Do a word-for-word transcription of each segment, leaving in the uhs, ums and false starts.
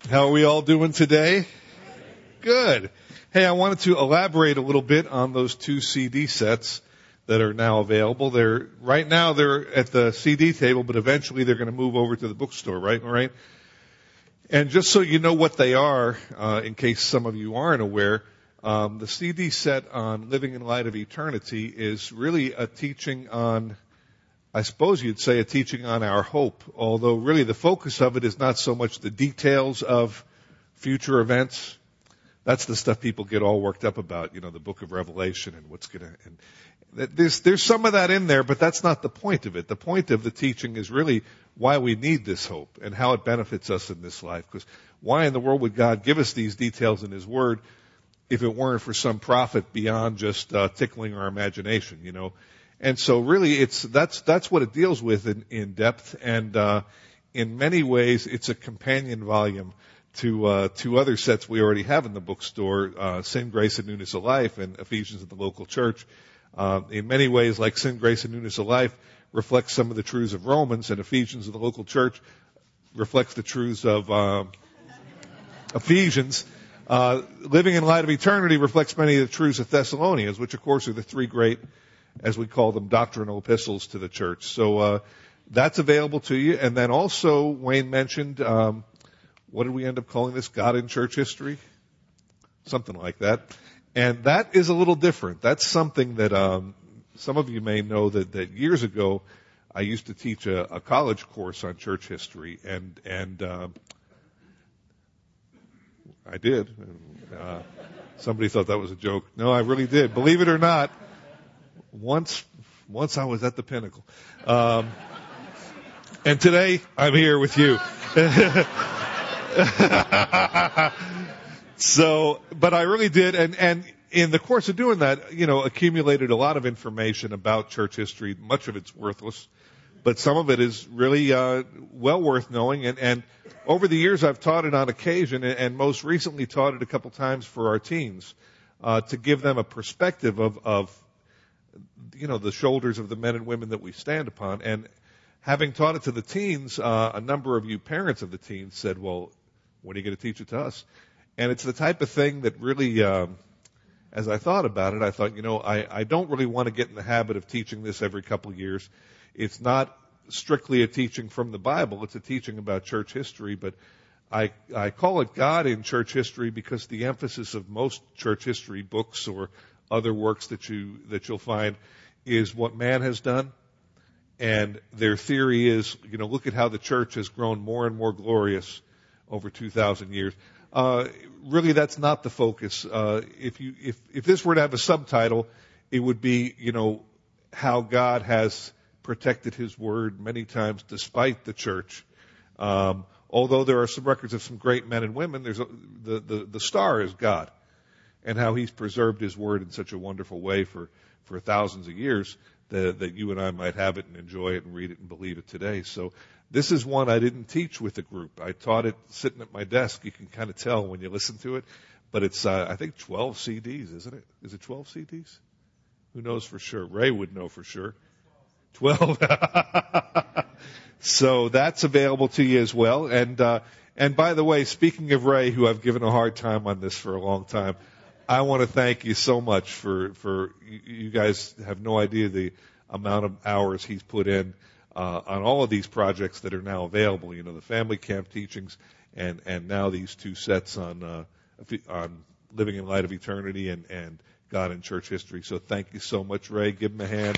How are we all doing today? Good. Hey, I wanted to elaborate a little bit on those two C D sets that are now available. They're right now they're at the C D table, but eventually they're going to move over to the bookstore, right? All right. And just so you know what they are, uh, in case some of you aren't aware, um, the C D set on Living in Light of Eternity is really a teaching on, I suppose you'd say, a teaching on our hope, although really the focus of it is not so much the details of future events. That's the stuff people get all worked up about, you know, the book of Revelation and what's going to, and there's, there's some of that in there, but that's not the point of it. The point of the teaching is really why we need this hope and how it benefits us in this life. Because why in the world would God give us these details in His Word if it weren't for some profit beyond just uh, tickling our imagination, you know? And so really it's, that's, that's what it deals with in, in depth. And, uh, in many ways it's a companion volume to, uh, to other sets we already have in the bookstore, uh, Sin, Grace, and Newness of Life and Ephesians in the Local Church. Uh, in many ways, like Sin, Grace, and Newness of Life reflects some of the truths of Romans, and Ephesians of the Local Church reflects the truths of, uh, Ephesians. Uh, Living in Light of Eternity reflects many of the truths of Thessalonians, which of course are the three great, as we call them, doctrinal epistles to the church. So, uh, that's available to you. And then also, Wayne mentioned, um, what did we end up calling this? God in Church History? Something like that. And that is a little different. That's something that, um, some of you may know that, that years ago, I used to teach a, a college course on church history, and, and, um, I did. Uh, somebody thought that was a joke. No, I really did. Believe it or not, once, once I was at the pinnacle. Um, and today I'm here with you. So, but I really did, and, and in the course of doing that, you know, accumulated a lot of information about church history. Much of it's worthless, but some of it is really, uh, well worth knowing. And, and over the years I've taught it on occasion, and most recently taught it a couple times for our teens, uh, to give them a perspective of, of, you know, the shoulders of the men and women that we stand upon. And having taught it to the teens, uh, a number of you parents of the teens said, well, when are you going to teach it to us? And it's the type of thing that really, um, as I thought about it, I thought, you know, I, I don't really want to get in the habit of teaching this every couple of years. It's not strictly a teaching from the Bible. It's a teaching about church history, but I, I call it God in Church History because the emphasis of most church history books or other works that you, that you'll find is what man has done. And their theory is, you know, look at how the church has grown more and more glorious over two thousand years. Uh, really, that's not the focus. Uh, if you, if, if this were to have a subtitle, it would be, you know, how God has protected His Word many times despite the church. Um, although there are some records of some great men and women, there's a, the, the, the star is God, and how He's preserved His Word in such a wonderful way for, for thousands of years that, that you and I might have it and enjoy it and read it and believe it today. So this is one I didn't teach with the group. I taught it sitting at my desk. You can kind of tell when you listen to it. But it's, uh, I think, twelve C Ds, isn't it? Is it twelve C Ds? Who knows for sure? Ray would know for sure. twelve. So that's available to you as well. And, uh, and by the way, speaking of Ray, who I've given a hard time on this for a long time, I want to thank you so much for, for, you guys have no idea the amount of hours he's put in Uh, on all of these projects that are now available, you know, the family camp teachings and, and now these two sets on, uh, on Living in Light of Eternity and, and God in Church History. So thank you so much, Ray. Give him a hand.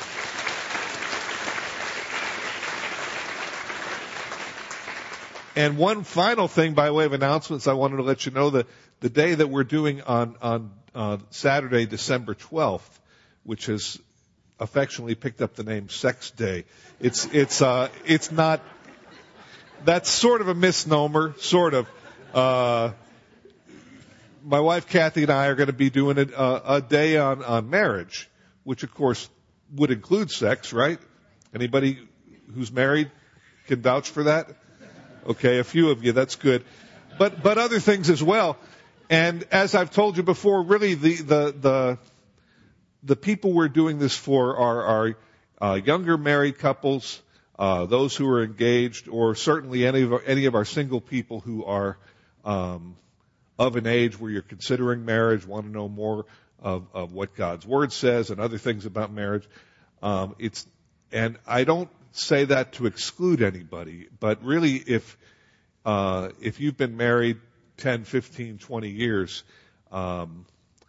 And one final thing by way of announcements, I wanted to let you know that the day that we're doing on, on, uh, Saturday, December twelfth, which has affectionately picked up the name Sex Day. It's, it's, uh, it's not, that's sort of a misnomer, sort of. Uh, my wife Kathy and I are going to be doing a, a, a day on, on marriage, which of course would include sex, right? Anybody who's married can vouch for that? Okay, a few of you, that's good. But, but other things as well. And as I've told you before, really the, the, the, the people we're doing this for are, are uh, younger married couples, uh, those who are engaged, or certainly any of our, any of our single people who are um, of an age where you're considering marriage, want to know more of, of what God's Word says and other things about marriage. Um, it's and I don't say that to exclude anybody, but really, if uh, if you've been married ten, fifteen, twenty years, um,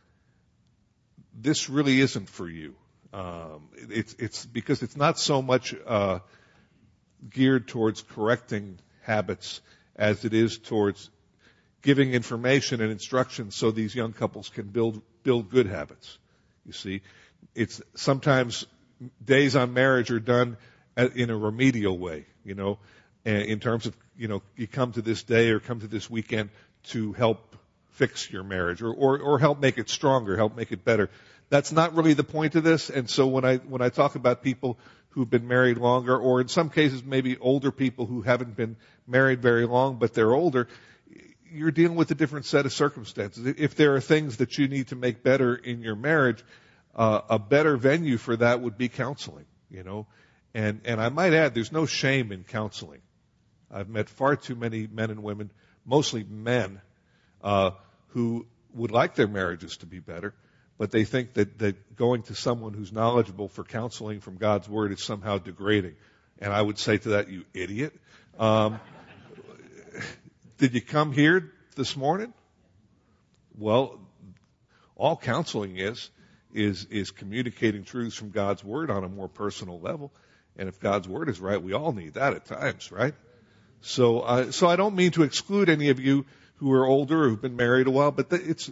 this really isn't for you. Um, it's it's because it's not so much uh, geared towards correcting habits as it is towards giving information and instruction so these young couples can build build good habits. You see, it's sometimes days on marriage are done in a remedial way, you know, in terms of, you know, you come to this day or come to this weekend to help fix your marriage or, or, or help make it stronger, help make it better. That's not really the point of this. And so when I, when I talk about people who've been married longer, or in some cases maybe older people who haven't been married very long, but they're older, you're dealing with a different set of circumstances. If there are things that you need to make better in your marriage, uh, a better venue for that would be counseling, you know. And, and I might add, there's no shame in counseling. I've met far too many men and women, mostly men, uh, who would like their marriages to be better, but they think that, that going to someone who's knowledgeable for counseling from God's Word is somehow degrading. And I would say to that, you idiot. Um, did you come here this morning? Well, all counseling is, is, is communicating truths from God's Word on a more personal level. And if God's Word is right, we all need that at times, right? So, uh, so I don't mean to exclude any of you who are older or who've been married a while, but the, it's,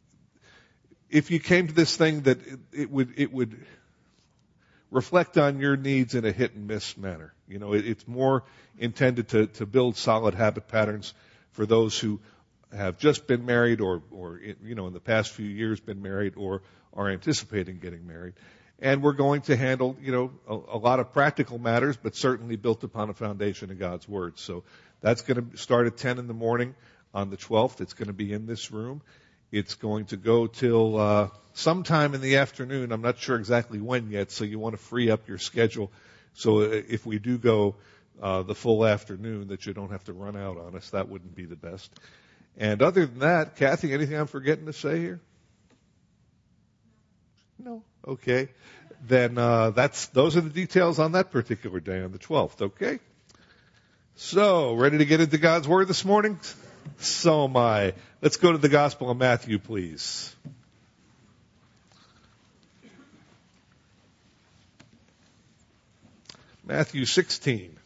if you came to this thing that it, it would, it would reflect on your needs in a hit and miss manner. You know, it, it's more intended to, to build solid habit patterns for those who have just been married or, or, you know, in the past few years been married or are anticipating getting married. And we're going to handle, you know, a, a lot of practical matters, but certainly built upon a foundation of God's Word. So that's going to start at ten in the morning on the twelfth. It's going to be in this room. It's going to go till uh, sometime in the afternoon. I'm not sure exactly when yet, so you want to free up your schedule. So if we do go uh, the full afternoon, that you don't have to run out on us. That wouldn't be the best. And other than that, Kathy, anything I'm forgetting to say here? No. Okay. Then uh, that's those are the details on that particular day on the twelfth. Okay. So, ready to get into God's Word this morning? So am I. Let's go to the Gospel of Matthew, please. Matthew sixteen.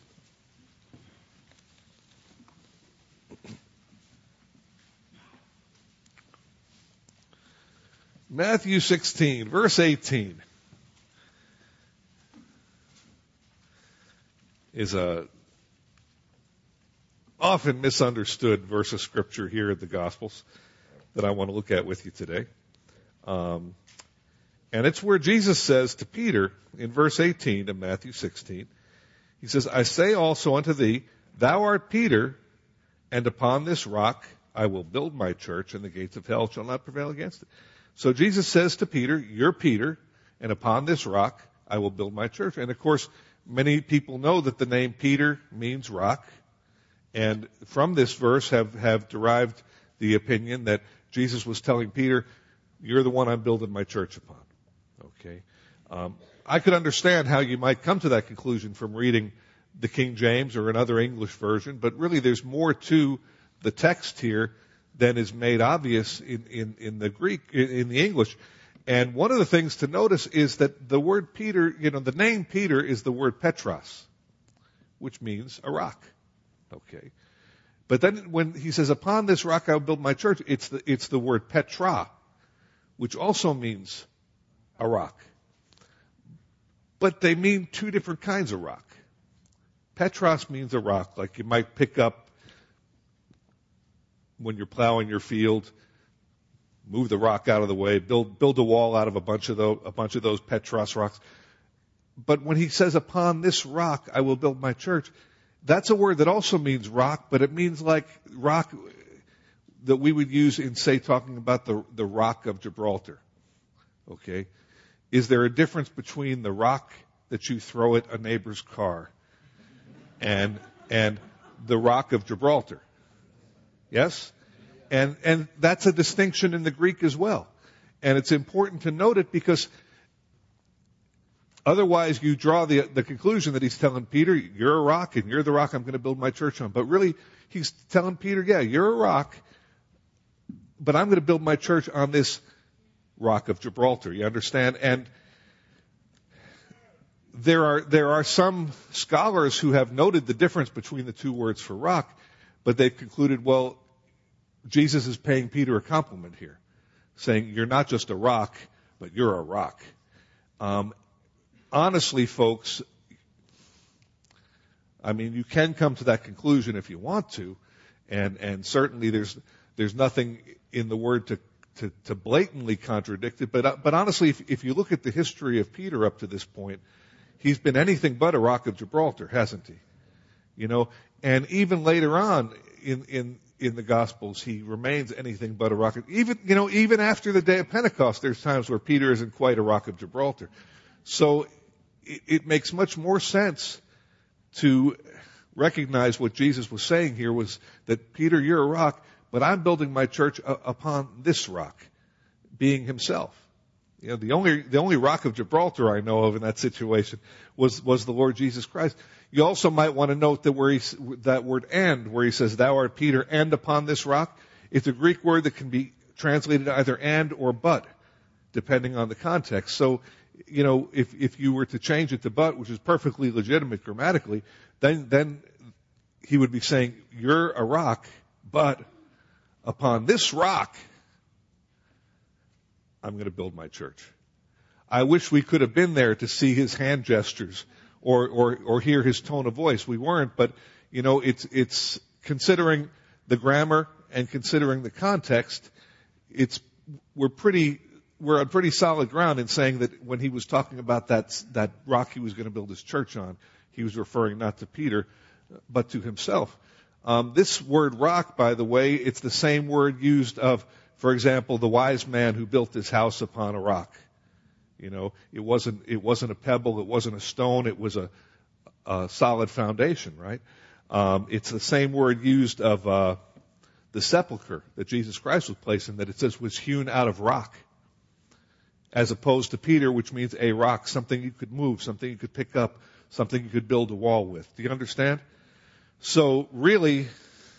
Matthew sixteen, verse eighteen, is a often misunderstood verse of Scripture here at the Gospels that I want to look at with you today. Um, and it's where Jesus says to Peter in verse eighteen of Matthew sixteen, he says, I say also unto thee, thou art Peter, and upon this rock I will build my church, and the gates of hell shall not prevail against it. So Jesus says to Peter, you're Peter, and upon this rock I will build my church. And of course, many people know that the name Peter means rock. And from this verse have, have derived the opinion that Jesus was telling Peter, you're the one I'm building my church upon. Okay. Um, I could understand how you might come to that conclusion from reading the King James or another English version, but really there's more to the text here than is made obvious in, in, in the Greek, in, in the English. And one of the things to notice is that the word Peter, you know, the name Peter is the word Petros, which means a rock. Okay. But then when he says, upon this rock I will build my church, it's the, it's the word Petra, which also means a rock. But they mean two different kinds of rock. Petros means a rock, like you might pick up when you're plowing your field, move the rock out of the way, build build a wall out of a bunch of those, a bunch of those Petros rocks. But when he says, upon this rock I will build my church, that's a word that also means rock, but it means like rock that we would use in, say, talking about the, the rock of Gibraltar. Okay? Is there a difference between the rock that you throw at a neighbor's car and and the rock of Gibraltar. Yes? And and that's a distinction in the Greek as well. And it's important to note it because otherwise you draw the the conclusion that he's telling Peter, you're a rock and you're the rock I'm going to build my church on. But really, he's telling Peter, yeah, you're a rock, but I'm going to build my church on this rock of Gibraltar. You understand? And there are there are some scholars who have noted the difference between the two words for rock, but they've concluded, well, Jesus is paying Peter a compliment here, saying you're not just a rock, but you're a rock. Um, honestly, folks, I mean, you can come to that conclusion if you want to, and and certainly there's there's nothing in the word to to, to blatantly contradict it. But but honestly, if, if you look at the history of Peter up to this point, he's been anything but a rock of Gibraltar, hasn't he? You know, and even later on in in in the Gospels, he remains anything but a rock of, even, you know, even after the day of Pentecost, there's times where Peter isn't quite a rock of Gibraltar. So it, it makes much more sense to recognize what Jesus was saying here was that, Peter, you're a rock, but I'm building my church a, upon this rock, being himself. You know, the only, the only rock of Gibraltar I know of in that situation was, was the Lord Jesus Christ. You also might want to note that where he, that word and, where he says, thou art Peter, and upon this rock, it's a Greek word that can be translated either and or but, depending on the context. So, you know, if, if you were to change it to but, which is perfectly legitimate grammatically, then, then he would be saying, you're a rock, but upon this rock, I'm going to build my church. I wish we could have been there to see his hand gestures or, or, or hear his tone of voice. We weren't, but, you know, it's, it's considering the grammar and considering the context, it's, we're pretty, we're on pretty solid ground in saying that when he was talking about that, that rock he was going to build his church on, he was referring not to Peter, but to himself. Um, this word rock, by the way, it's the same word used of, for example, the wise man who built his house upon a rock. You know, it wasn't, it wasn't a pebble, it wasn't a stone, it was a, a solid foundation, right? Um, it's the same word used of, uh, the sepulcher that Jesus Christ was placed in, that it says was hewn out of rock. As opposed to Peter, which means a rock, something you could move, something you could pick up, something you could build a wall with. Do you understand? So really,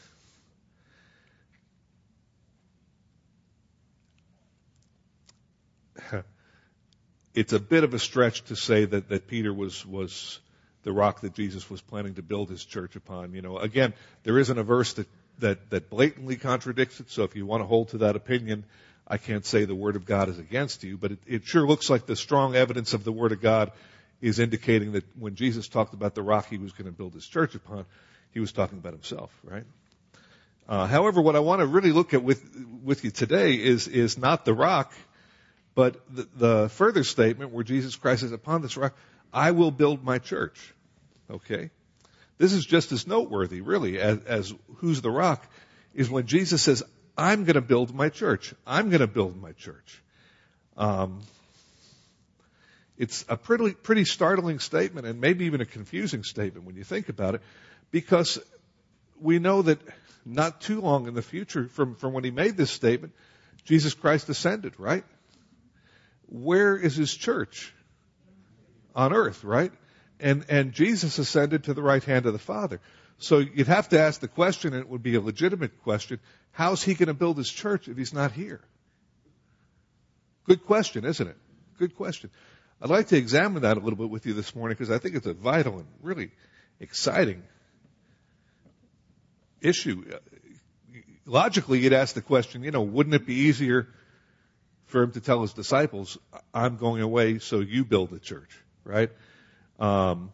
it's a bit of a stretch to say that, that Peter was, was the rock that Jesus was planning to build his church upon. You know, again, there isn't a verse that, that, that blatantly contradicts it, so if you want to hold to that opinion, I can't say the Word of God is against you, but it, it sure looks like the strong evidence of the Word of God is indicating that when Jesus talked about the rock he was going to build his church upon, he was talking about himself, right? Uh, however, what I want to really look at with, with you today is, is not the rock, but the, the further statement where Jesus Christ says, upon this rock, I will build my church. Okay? This is just as noteworthy, really, as, as who's the rock, is when Jesus says, I'm going to build my church. I'm going to build my church. Um, it's a pretty, pretty startling statement, and maybe even a confusing statement when you think about it, because we know that not too long in the future from, from when he made this statement, Jesus Christ ascended, right? Where is his church? On earth, right? And, and Jesus ascended to the right hand of the Father. So you'd have to ask the question, and it would be a legitimate question, how's he going to build his church if he's not here? Good question, isn't it? Good question. I'd like to examine that a little bit with you this morning because I think it's a vital and really exciting issue. Logically, you'd ask the question, you know, wouldn't it be easier for him to tell his disciples, I'm going away, so you build the church, right? Um,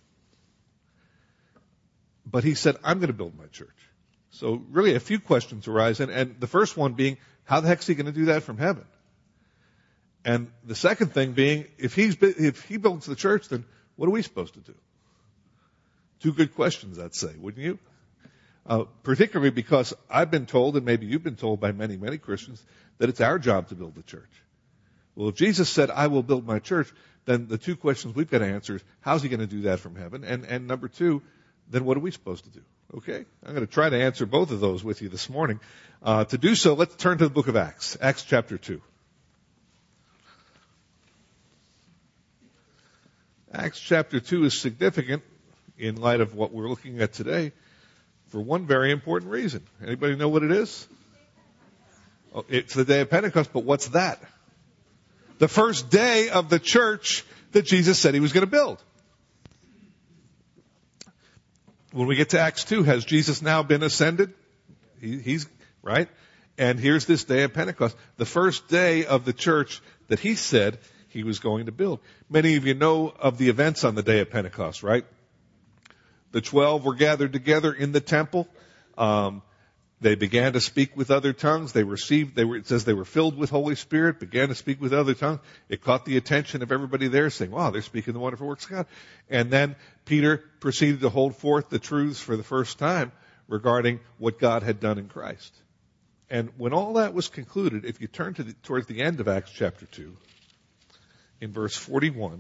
but he said, I'm going to build my church. So really a few questions arise, and, and the first one being, how the heck is he going to do that from heaven? And the second thing being, if he's if he builds the church, then what are we supposed to do? Two good questions, I'd say, wouldn't you? Uh, particularly because I've been told, and maybe you've been told by many, many Christians, that it's our job to build the church. Well, if Jesus said, I will build my church, then the two questions we've got to answer is, how's he going to do that from heaven? And, and number two, then what are we supposed to do? Okay? I'm going to try to answer both of those with you this morning. Uh, to do so, let's turn to the book of Acts, Acts chapter two. Acts chapter two is significant in light of what we're looking at today for one very important reason. Anybody know what it is? Oh, it's the day of Pentecost, but what's that? The first day of the church that Jesus said he was going to build. When we get to Acts two, has Jesus now been ascended? He, he's, right? And here's this day of Pentecost, the first day of the church that he said he was going to build. Many of you know of the events on the day of Pentecost, right? The twelve were gathered together in the temple. Um, they began to speak with other tongues. They received, they were, it says they were filled with Holy Spirit, began to speak with other tongues. It caught the attention of everybody there saying, wow, they're speaking the wonderful works of God. And then Peter proceeded to hold forth the truths for the first time regarding what God had done in Christ. And when all that was concluded, if you turn to the, towards the end of Acts chapter two, in verse forty-one,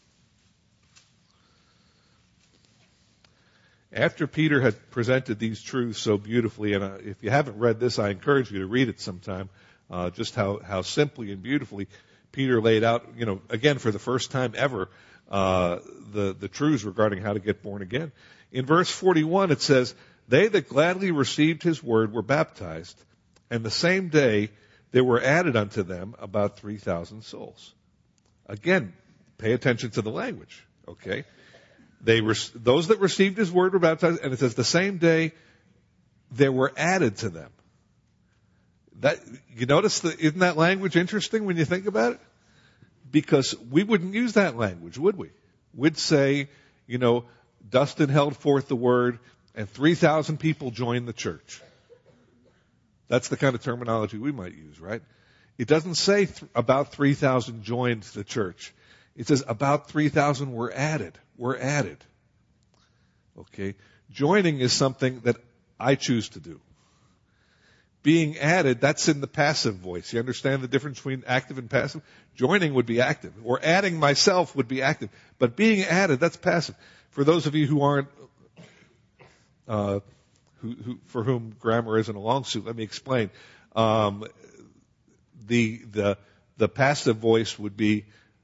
after Peter had presented these truths so beautifully, and uh, if you haven't read this, I encourage you to read it sometime, uh, just how, how simply and beautifully Peter laid out, you know, again, for the first time ever, uh, the, the truths regarding how to get born again. In verse forty-one, it says, they that gladly received his word were baptized, and the same day there were added unto them about three thousand souls. Again, pay attention to the language, okay? They were, those that received his word were baptized, and it says the same day there were added to them. That, you notice the, isn't that language interesting when you think about it? Because we wouldn't use that language, would we? We'd say, you know, Dustin held forth the word and three thousand people joined the church. That's the kind of terminology we might use, right? It doesn't say th- about three thousand joined the church. It says about three thousand were added. Were added. Okay? Joining is something that I choose to do. Being added, that's in the passive voice. You understand the difference between active and passive? Joining would be active. Or adding myself would be active. But being added, that's passive. For those of you who aren't, uh, who, who, for whom grammar isn't a long suit, let me explain. Um, the, the, the passive voice would be,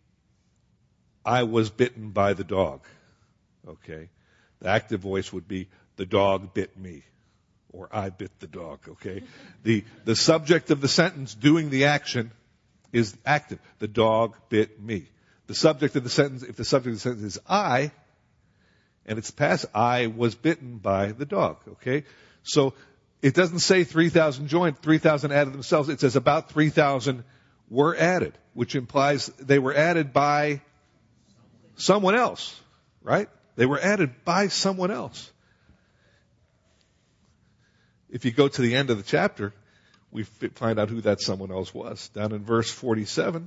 I was bitten by the dog. Okay? The active voice would be, the dog bit me. Or I bit the dog, okay? The, the subject of the sentence doing the action is active. The dog bit me. The subject of the sentence, if the subject of the sentence is I, and it's past, I was bitten by the dog, okay? So, it doesn't say three thousand joined, three thousand added themselves. It says about three thousand were added, which implies they were added by someone else, right? They were added by someone else. If you go to the end of the chapter, we find out who that someone else was. Down in verse forty-seven.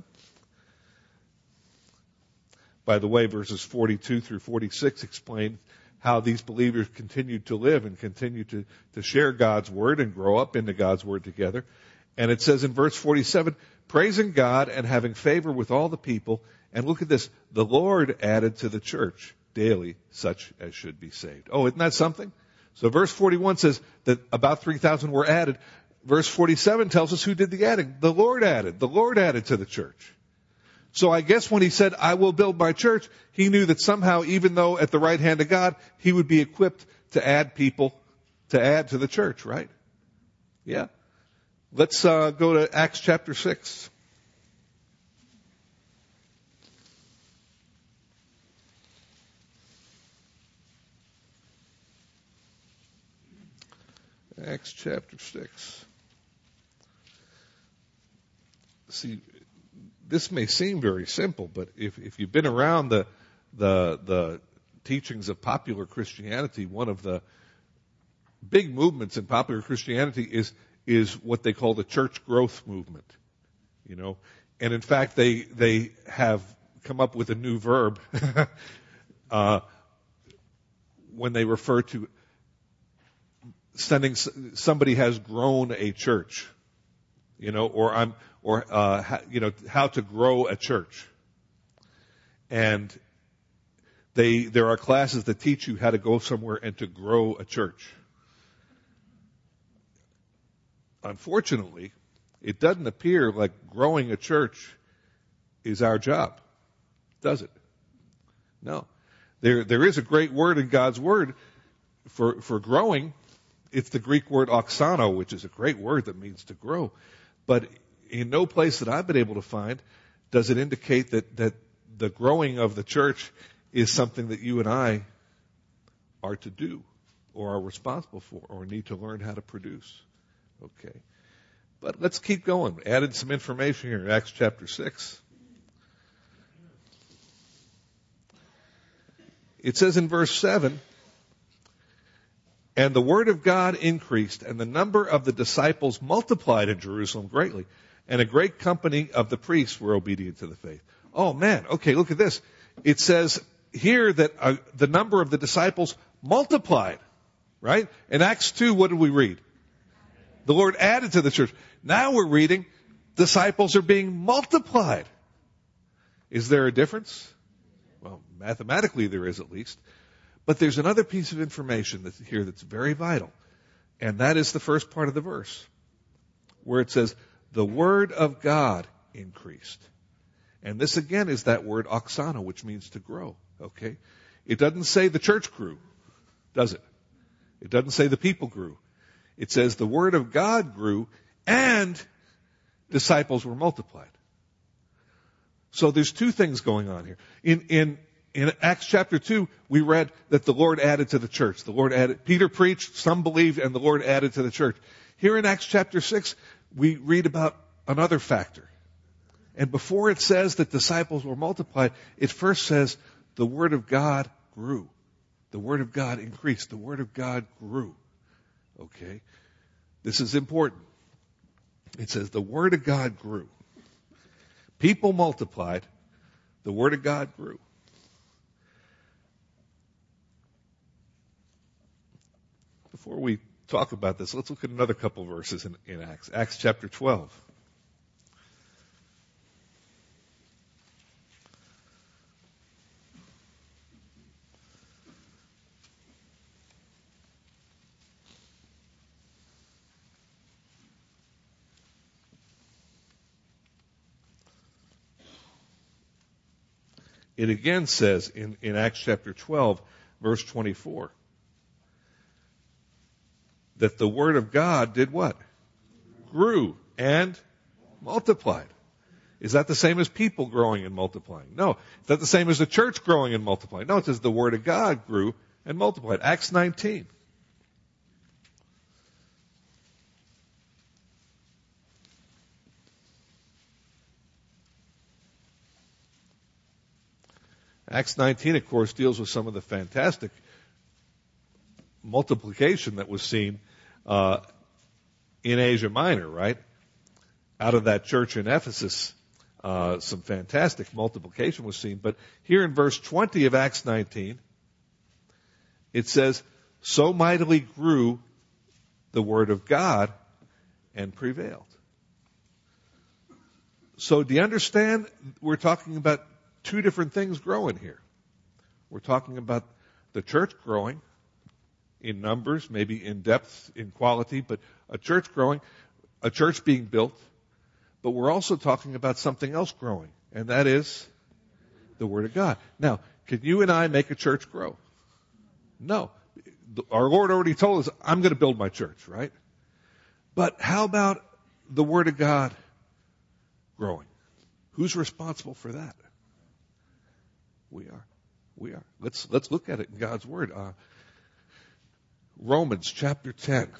By the way, verses forty-two through forty-six explain how these believers continued to live and continued to, to share God's word and grow up into God's word together. And it says in verse forty-seven, praising God and having favor with all the people. And look at this, the Lord added to the church daily such as should be saved. Oh, isn't that something? So verse forty-one says that about three thousand were added. Verse forty-seven tells us who did the adding. The Lord added. The Lord added to the church. So I guess when he said, I will build my church, he knew that somehow, even though at the right hand of God, he would be equipped to add people, to add to the church, right? Yeah. Let's uh, go to Acts chapter six. Acts chapter six. See, this may seem very simple, but if, if you've been around the, the, the teachings of popular Christianity, one of the big movements in popular Christianity is, is what they call the church growth movement. You know, and in fact, they, they have come up with a new verb, uh, when they refer to sending, somebody has grown a church, you know, or I'm, or, uh, you know, how to grow a church. And They, there are classes that teach you how to go somewhere and to grow a church. Unfortunately, it doesn't appear like growing a church is our job, does it? No. There, there is a great word in God's Word for, for growing. It's the Greek word oxano, which is a great word that means to grow. But in no place that I've been able to find does it indicate that, that the growing of the church is something that you and I are to do or are responsible for or need to learn how to produce. Okay. But let's keep going. Added some information here in Acts chapter six. It says in verse seven, and the word of God increased, and the number of the disciples multiplied in Jerusalem greatly, and a great company of the priests were obedient to the faith. Oh man, okay, look at this. It says here that uh, the number of the disciples multiplied, right? In Acts two, what did we read? The Lord added to the church. Now we're reading, disciples are being multiplied. Is there a difference? Well, mathematically there is at least. But there's another piece of information that's here that's very vital. And that is the first part of the verse, where it says, the word of God increased. And this again is that word oxano, which means to grow. Okay? It doesn't say the church grew, does it? It doesn't say the people grew. It says the word of God grew and disciples were multiplied. So there's two things going on here. In, in, in Acts chapter two, we read that the Lord added to the church. The Lord added, Peter preached, some believed, and the Lord added to the church. Here in Acts chapter six, we read about another factor. And before it says that disciples were multiplied, it first says the word of God grew. The word of God increased. The word of God grew. Okay? This is important. It says the word of God grew. People multiplied. The word of God grew. Before we talk about this, let's look at another couple of verses in, in Acts. Acts chapter twelve. It again says in, in Acts chapter twelve, verse twenty-four, that the word of God did what? Grew and multiplied. Is that the same as people growing and multiplying? No. Is that the same as the church growing and multiplying? No, it says the word of God grew and multiplied. Acts nineteen. Acts nineteen, of course, deals with some of the fantastic multiplication that was seen uh, in Asia Minor, right? Out of that church in Ephesus, uh, some fantastic multiplication was seen. But here in verse twenty of Acts nineteen, it says, so mightily grew the word of God and prevailed. So do you understand? We're talking about two different things growing here. We're talking about the church growing in numbers, maybe in depth, in quality, but a church growing, a church being built. But we're also talking about something else growing, and that is the Word of God. Now, can you and I make a church grow? No. Our Lord already told us, I'm going to build my church, right? But how about the Word of God growing? Who's responsible for that? We are. We are. Let's, let's look at it in God's Word. Uh, Romans chapter ten.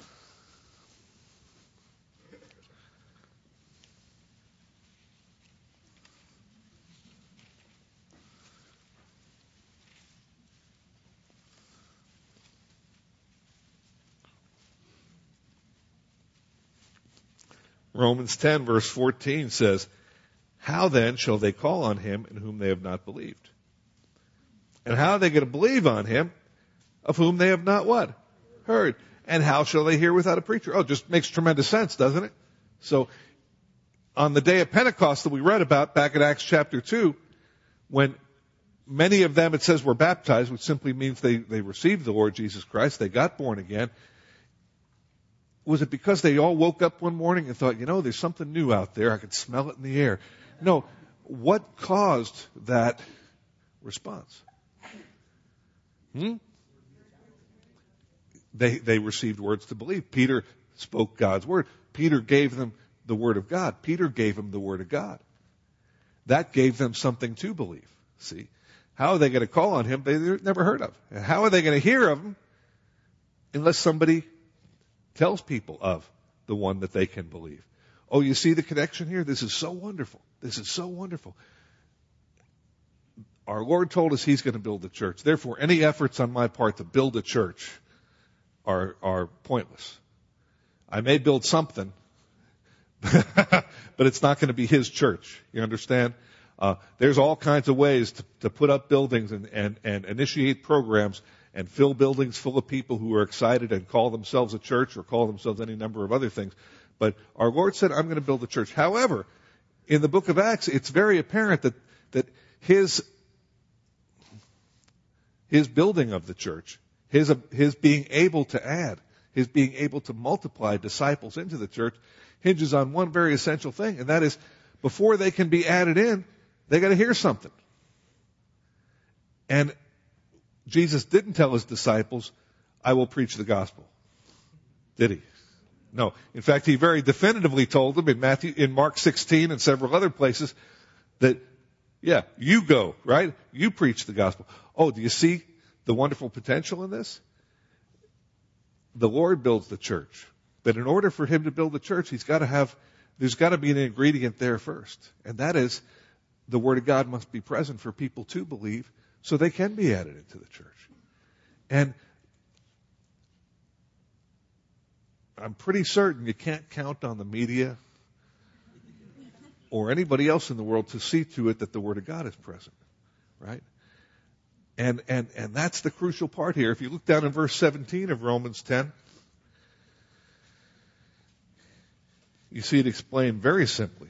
Romans ten verse fourteen says, how then shall they call on him in whom they have not believed? And how are they going to believe on him of whom they have not what? Heard. And how shall they hear without a preacher? Oh, it just makes tremendous sense, doesn't it? So, on the day of Pentecost that we read about back in Acts chapter two, when many of them, it says, were baptized, which simply means they, they received the Lord Jesus Christ. They got born again. Was it because they all woke up one morning and thought, you know, there's something new out there. I could smell it in the air. No. What caused that response? Hmm? They, they received words to believe. Peter spoke God's word. Peter gave them the word of God. Peter gave them the word of God. That gave them something to believe. See? How are they going to call on him? They've never heard of. And how are they going to hear of him unless somebody tells people of the one that they can believe? Oh, you see the connection here? This is so wonderful. This is so wonderful. Our Lord told us he's going to build the church. Therefore, any efforts on my part to build a church are, are pointless. I may build something, but it's not going to be his church. You understand? Uh, there's all kinds of ways to, to put up buildings and, and, and initiate programs and fill buildings full of people who are excited and call themselves a church or call themselves any number of other things. But our Lord said, I'm going to build a church. However, in the book of Acts, it's very apparent that, that his, his building of the church, his, his being able to add, his being able to multiply disciples into the church hinges on one very essential thing, and that is before they can be added in, they got to hear something. And Jesus didn't tell his disciples, I will preach the gospel. Did he? No. In fact, he very definitively told them in Matthew, in Mark sixteen and several other places that, yeah, you go, right? You preach the gospel. Oh, do you see the wonderful potential in this? The Lord builds the church. But in order for him to build the church, he's got to have, there's got to be an ingredient there first. And that is, the Word of God must be present for people to believe so they can be added into the church. And I'm pretty certain you can't count on the media or anybody else in the world to see to it that the Word of God is present. Right? And, and, and that's the crucial part here. If you look down in verse seventeen of Romans ten, you see it explained very simply.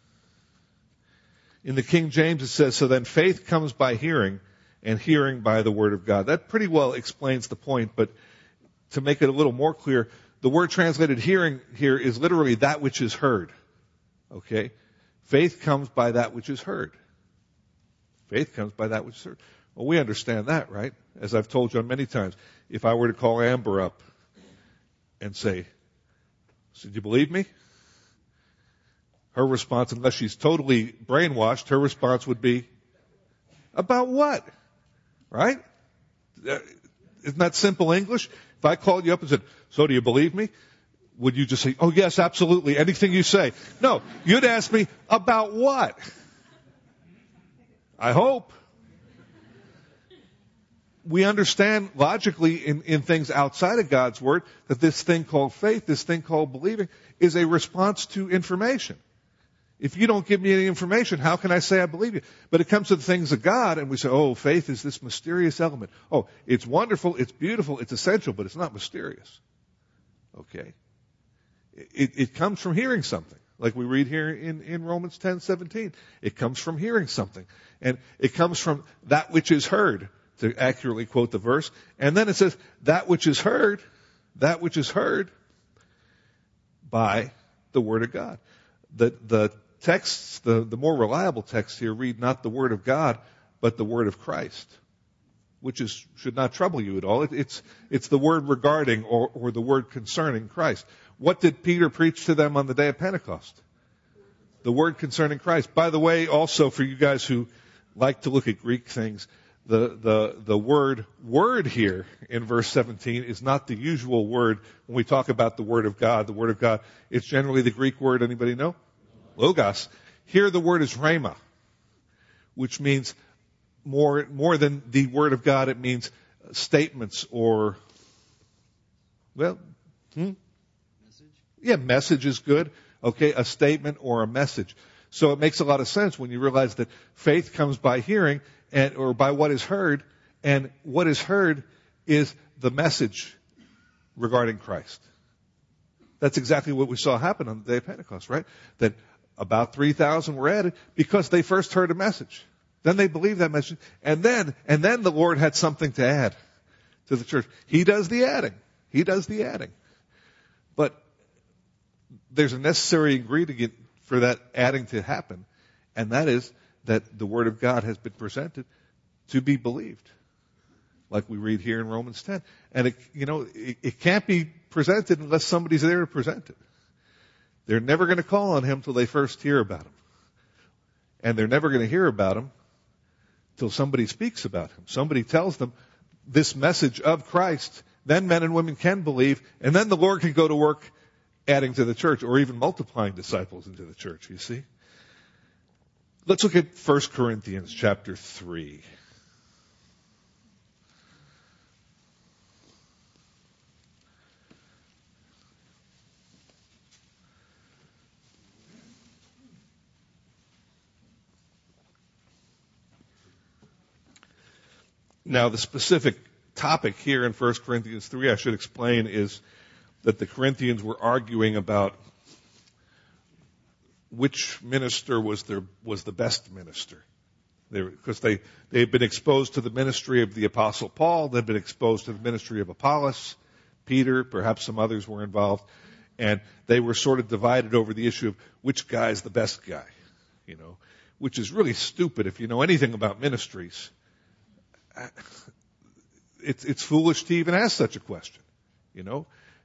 In the King James it says, so then faith comes by hearing, and hearing by the Word of God. That pretty well explains the point, but to make it a little more clear, the word translated hearing here is literally that which is heard. Okay? Faith comes by that which is heard. Faith comes by that which is heard. Well, we understand that, right? As I've told you many times, if I were to call Amber up and say, did you believe me? Her response, unless she's totally brainwashed, her response would be, about what? Right? Isn't that simple English? If I called you up and said, so do you believe me? Would you just say, oh yes, absolutely, anything you say? No, you'd ask me, about what? I hope. We understand logically in, in things outside of God's Word that this thing called faith, this thing called believing, is a response to information. If you don't give me any information, how can I say I believe you? But it comes to the things of God, and we say, oh, faith is this mysterious element. Oh, it's wonderful, it's beautiful, it's essential, but it's not mysterious. Okay? It, it comes from hearing something, like we read here in, in Romans ten seventeen. It comes from hearing something. And it comes from that which is heard, to accurately quote the verse. And then it says, that which is heard, that which is heard by the Word of God. The, the texts, the, the more reliable texts here read not the Word of God, but the Word of Christ, which is, should not trouble you at all. It, it's, it's the word regarding or, or the word concerning Christ. What did Peter preach to them on the day of Pentecost? The word concerning Christ. By the way, also for you guys who like to look at Greek things, the, the, the word word here in verse seventeen is not the usual word when we talk about the Word of God. The Word of God, it's generally the Greek word, anybody know? Logos. Here the word is rhema, which means more, more than the Word of God, it means statements or, well, hmm? Message. Yeah, message is good. Okay, a statement or a message. So it makes a lot of sense when you realize that faith comes by hearing and or by what is heard, and what is heard is the message regarding Christ. That's exactly what we saw happen on the day of Pentecost, right? That about three thousand were added because they first heard a message. Then they believed that message. And then, and then the Lord had something to add to the church. He does the adding. He does the adding. But there's a necessary ingredient for that adding to happen, and that is that the Word of God has been presented to be believed, like we read here in Romans ten. And it, you know, it, it can't be presented unless somebody's there to present it. They're never going to call on Him till they first hear about Him, and they're never going to hear about Him till somebody speaks about Him. Somebody tells them this message of Christ. Then men and women can believe, and then the Lord can go to work adding to the church, or even multiplying disciples into the church, you see. Let's look at First Corinthians chapter three. Now, the specific topic here in First Corinthians three, I should explain, is that the Corinthians were arguing about which minister was their was the best minister. They were, because they they had been exposed to the ministry of the Apostle Paul, they'd been exposed to the ministry of Apollos, Peter, perhaps some others were involved, and they were sort of divided over the issue of which guy is the best guy, you know, which is really stupid if you know anything about ministries. It's it's foolish to even ask such a question, you know.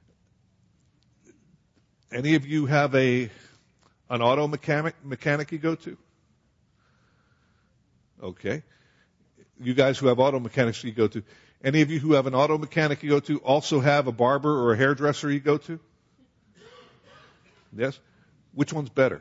Any of you have a an auto mechanic mechanic you go to? Okay. You guys who have auto mechanics you go to. Any of you who have an auto mechanic you go to also have a barber or a hairdresser you go to? Yes? Which one's better?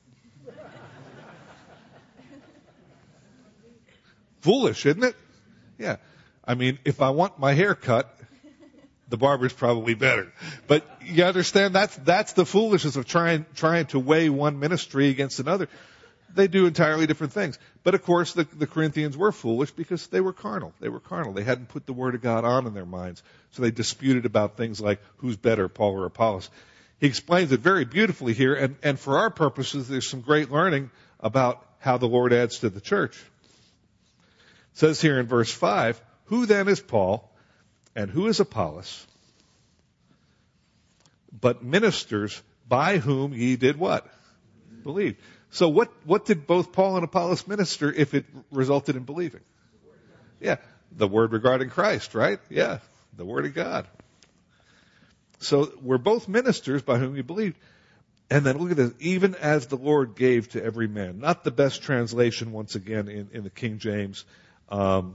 Foolish, isn't it? Yeah. I mean, if I want my hair cut, the barber's probably better. But you understand, that's that's the foolishness of trying trying to weigh one ministry against another. They do entirely different things. But of course, the, the Corinthians were foolish because they were carnal. They were carnal. They hadn't put the Word of God on in their minds. So they disputed about things like who's better, Paul or Apollos. He explains it very beautifully here, and, and for our purposes, there's some great learning about how the Lord adds to the church. It says here in verse five, who then is Paul? And who is Apollos? But ministers by whom ye did what? Believe. So what, what did both Paul and Apollos minister if it resulted in believing? Yeah, the word regarding Christ, right? Yeah, the Word of God. So we're both ministers by whom you believed. And then look at this, even as the Lord gave to every man. Not the best translation, once again, in, in the King James. Um,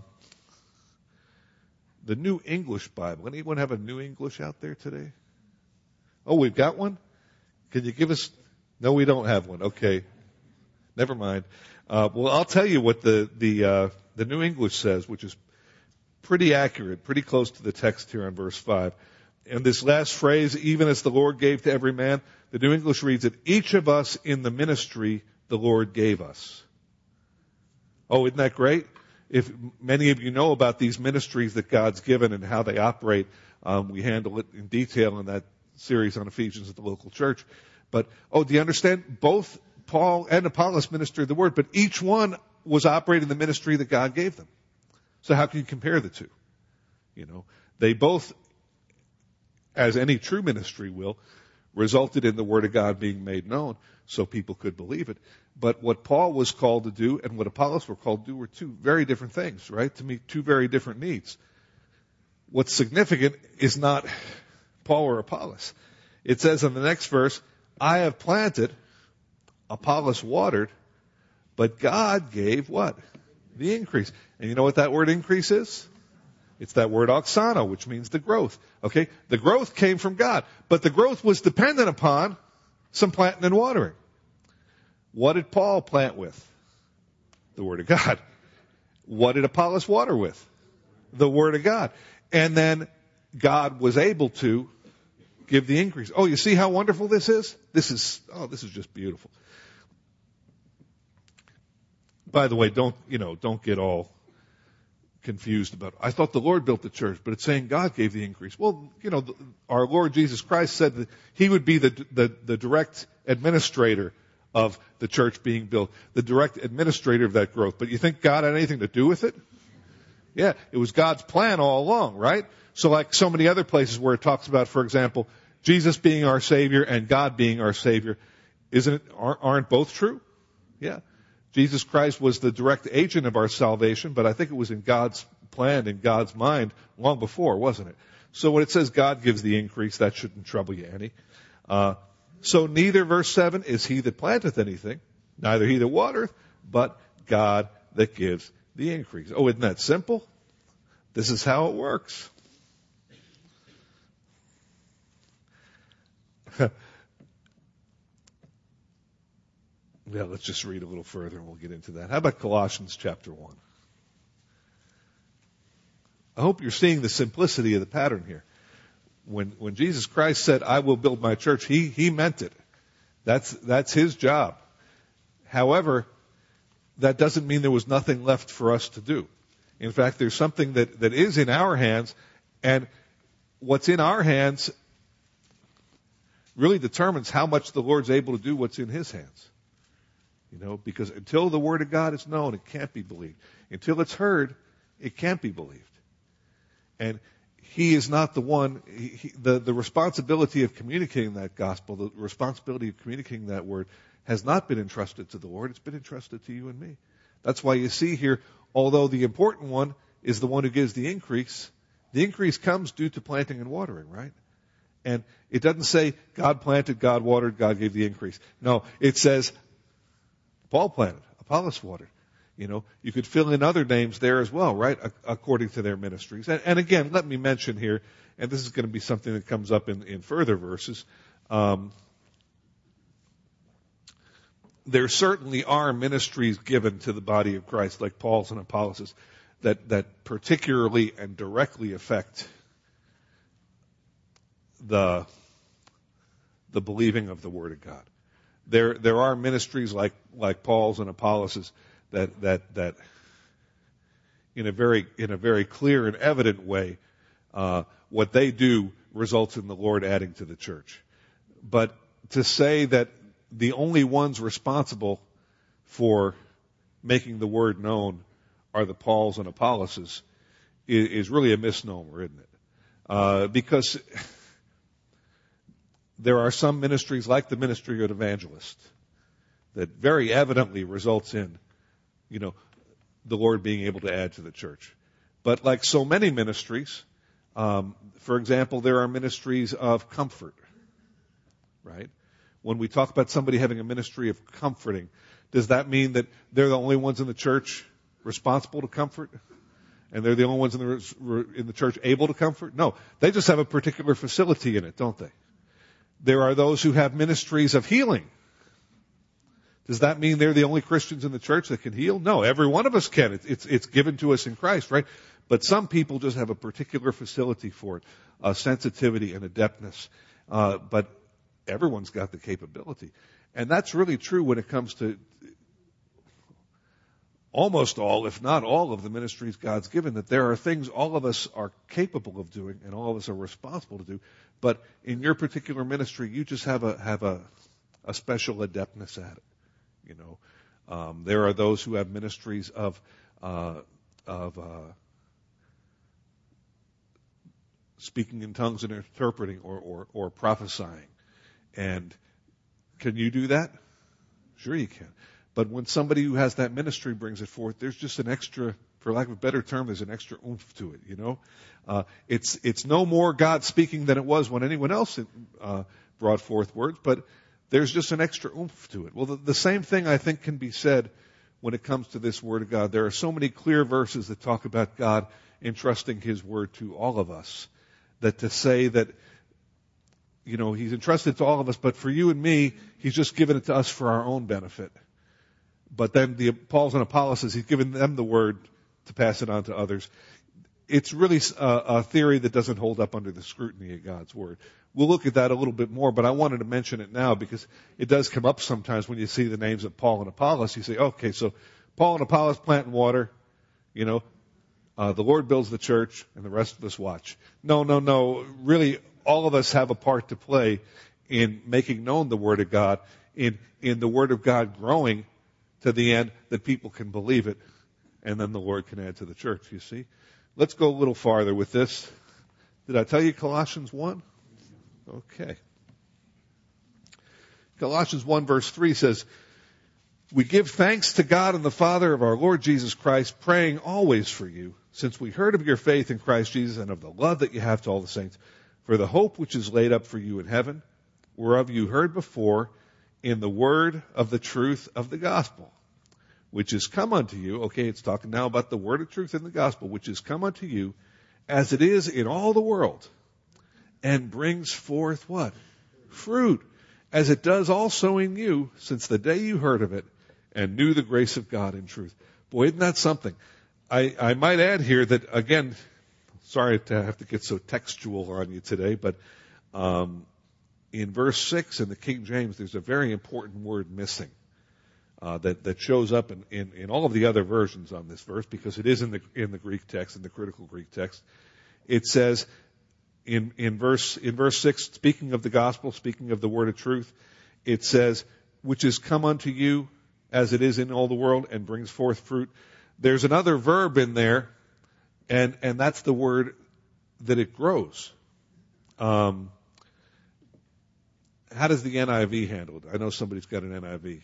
The New English Bible. Anyone have a New English out there today? Oh, we've got one? Can you give us? No, we don't have one. Okay. Never mind. Uh, well, I'll tell you what the, the, uh, the New English says, which is pretty accurate, pretty close to the text here on verse five. And this last phrase, even as the Lord gave to every man, the New English reads it, each of us in the ministry the Lord gave us. Oh, isn't that great? If many of you know about these ministries that God's given and how they operate, um, we handle it in detail in that series on Ephesians at the local church. But, oh, do you understand? Both Paul and Apollos ministered the word, but each one was operating the ministry that God gave them. So how can you compare the two? You know, they both, as any true ministry will, resulted in the Word of God being made known so people could believe it. But what Paul was called to do and what Apollos were called to do were two very different things, right? To meet two very different needs. What's significant is not Paul or Apollos. It says in the next verse, I have planted, Apollos watered, but God gave what? The increase. And you know what that word increase is? It's that word oxano, which means the growth. Okay? The growth came from God, but the growth was dependent upon some planting and watering. What did Paul plant with? The Word of God. What did Apollos water with? The Word of God. And then God was able to give the increase. Oh, you see how wonderful this is? This is, oh, this is just beautiful. By the way, don't, you know, don't get all confused about, I thought the Lord built the church, but it's saying God gave the increase. Well, you know, the, our Lord Jesus Christ said that He would be the, the, the direct administrator of the church being built, the direct administrator of that growth. But you think God had anything to do with it? Yeah, it was God's plan all along, right? So like so many other places where it talks about, for example, Jesus being our Savior and God being our Savior, isn't it, aren't both true? Yeah. Jesus Christ was the direct agent of our salvation, but I think it was in God's plan, in God's mind, long before, wasn't it? So when it says God gives the increase, that shouldn't trouble you any. Uh, so neither, verse seven, is he that planteth anything, neither he that watereth, but God that gives the increase. Oh, isn't that simple? This is how it works. Yeah, let's just read a little further and we'll get into that. How about Colossians chapter one? I hope you're seeing the simplicity of the pattern here. When when Jesus Christ said, I will build my church, he he meant it. That's that's his job. However, that doesn't mean there was nothing left for us to do. In fact, there's something that, that is in our hands, and what's in our hands really determines how much the Lord's able to do what's in his hands. You know, because until the Word of God is known, it can't be believed. Until it's heard, it can't be believed. And he is not the one, he, he, the, the responsibility of communicating that gospel, the responsibility of communicating that word has not been entrusted to the Lord. It's been entrusted to you and me. That's why you see here, although the important one is the one who gives the increase, the increase comes due to planting and watering, right? And it doesn't say God planted, God watered, God gave the increase. No, it says Paul planted, Apollos watered. You know, you could fill in other names there as well, right, according to their ministries. And, and again, let me mention here, and this is going to be something that comes up in, in further verses, um, there certainly are ministries given to the body of Christ, like Paul's and Apollos', that, that particularly and directly affect the, the believing of the Word of God. There, there are ministries like, like Paul's and Apollos' that, that, that in a very, in a very clear and evident way, uh, what they do results in the Lord adding to the church. But to say that the only ones responsible for making the word known are the Pauls and Apollos is, is really a misnomer, isn't it? Uh, because there are some ministries like the ministry of an evangelist that very evidently results in, you know, the Lord being able to add to the church. But like so many ministries, um, for example, there are ministries of comfort, right? When we talk about somebody having a ministry of comforting, does that mean that they're the only ones in the church responsible to comfort? And they're the only ones in the, in the church able to comfort? No, they just have a particular facility in it, don't they? There are those who have ministries of healing. Does that mean they're the only Christians in the church that can heal? No, every one of us can. It's, it's, it's given to us in Christ, right? But some people just have a particular facility for it, a sensitivity and adeptness. Uh, but everyone's got the capability. And that's really true when it comes to almost all, if not all, of the ministries God's given, that there are things all of us are capable of doing and all of us are responsible to do. But in your particular ministry, you just have a, have a, a special adeptness at it. You know, um, there are those who have ministries of, uh, of, uh, speaking in tongues and interpreting or, or, or prophesying. And can you do that? Sure you can. But when somebody who has that ministry brings it forth, there's just an extra, for lack of a better term, there's an extra oomph to it, you know? Uh, it's, it's no more God speaking than it was when anyone else, uh, brought forth words, but there's just an extra oomph to it. Well, the, the same thing I think can be said when it comes to this Word of God. There are so many clear verses that talk about God entrusting His Word to all of us, that to say that, you know, He's entrusted to all of us, but for you and me, He's just given it to us for our own benefit. But then the Pauls and Apollos, He's given them the Word to pass it on to others. It's really a, a theory that doesn't hold up under the scrutiny of God's Word. We'll look at that a little bit more, but I wanted to mention it now because it does come up sometimes when you see the names of Paul and Apollos. You say, okay, so Paul and Apollos plant and water, you know, uh, the Lord builds the church and the rest of us watch. No, no, no. Really, all of us have a part to play in making known the Word of God, in, in the Word of God growing to the end that people can believe it, and then the Lord can add to the church, you see. Let's go a little farther with this. Did I tell you Colossians one? Okay. Colossians one verse three says, "We give thanks to God and the Father of our Lord Jesus Christ, praying always for you, since we heard of your faith in Christ Jesus and of the love that you have to all the saints, for the hope which is laid up for you in heaven, whereof you heard before in the word of the truth of the gospel, which is come unto you." Okay, it's talking now about the word of truth in the gospel, which is come unto you, as it is in all the world, and brings forth what? Fruit, as it does also in you, since the day you heard of it, and knew the grace of God in truth. Boy, isn't that something? I, I might add here that, again, sorry to have to get so textual on you today, but um, in verse six in the King James, there's a very important word missing uh, that, that shows up in, in, in all of the other versions on this verse, because it is in the in the Greek text, in the critical Greek text. It says in in verse in verse six, speaking of the gospel, speaking of the word of truth, it says, "Which is come unto you, as it is in all the world, and brings forth fruit." There's another verb in there, and, and that's the word that it grows. Um, how does the N I V handle it? I know somebody's got an N I V.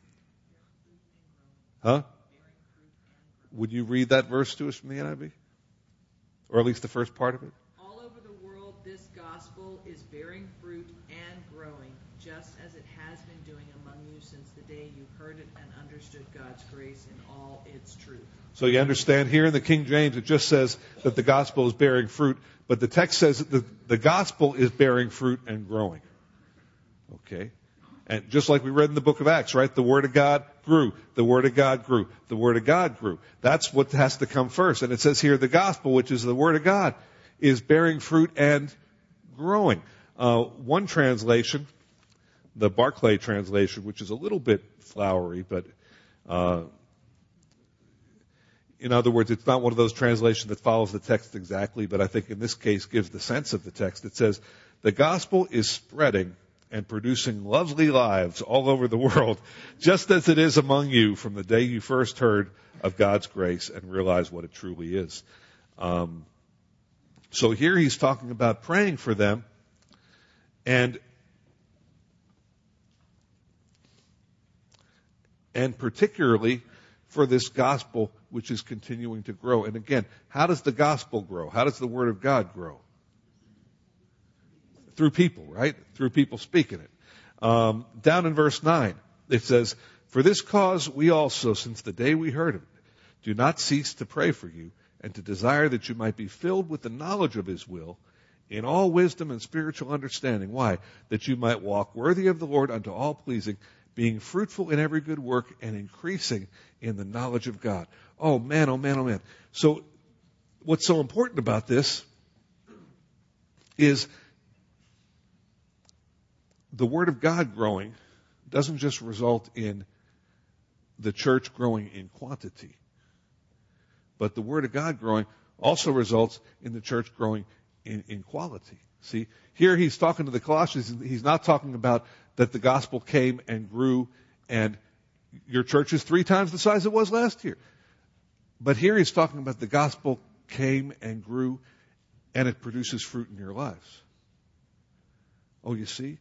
Huh? Would you read that verse to us from the N I V? Or at least the first part of it? "All over the world, this gospel is bearing fruit and growing, just as it has been doing among you since the day you heard it and understood God's grace in all its truth." So you understand here in the King James, it just says that the gospel is bearing fruit, but the text says that the, the gospel is bearing fruit and growing. Okay? And just like we read in the book of Acts, right? The Word of God grew. The Word of God grew. The Word of God grew. That's what has to come first. And it says here the gospel, which is the Word of God, is bearing fruit and growing. Uh, one translation, the Barclay translation, which is a little bit flowery, but uh, in other words, it's not one of those translations that follows the text exactly, but I think in this case gives the sense of the text. It says, "The gospel is spreading and producing lovely lives all over the world, just as it is among you from the day you first heard of God's grace and realized what it truly is." Um, so here he's talking about praying for them, and and particularly for this gospel which is continuing to grow. And again, how does the gospel grow? How does the Word of God grow? Through people, right? Through people speaking it. Um, down in verse nine, it says, "For this cause we also, since the day we heard of it, do not cease to pray for you, and to desire that you might be filled with the knowledge of His will, in all wisdom and spiritual understanding." Why? "That you might walk worthy of the Lord unto all pleasing, being fruitful in every good work, and increasing in the knowledge of God." Oh man, oh man, oh man. So what's so important about this is the Word of God growing doesn't just result in the church growing in quantity, but the Word of God growing also results in the church growing in, in quality. See, here he's talking to the Colossians. He's not talking about that the gospel came and grew and your church is three times the size it was last year. But here he's talking about the gospel came and grew and it produces fruit in your lives. Oh, you see?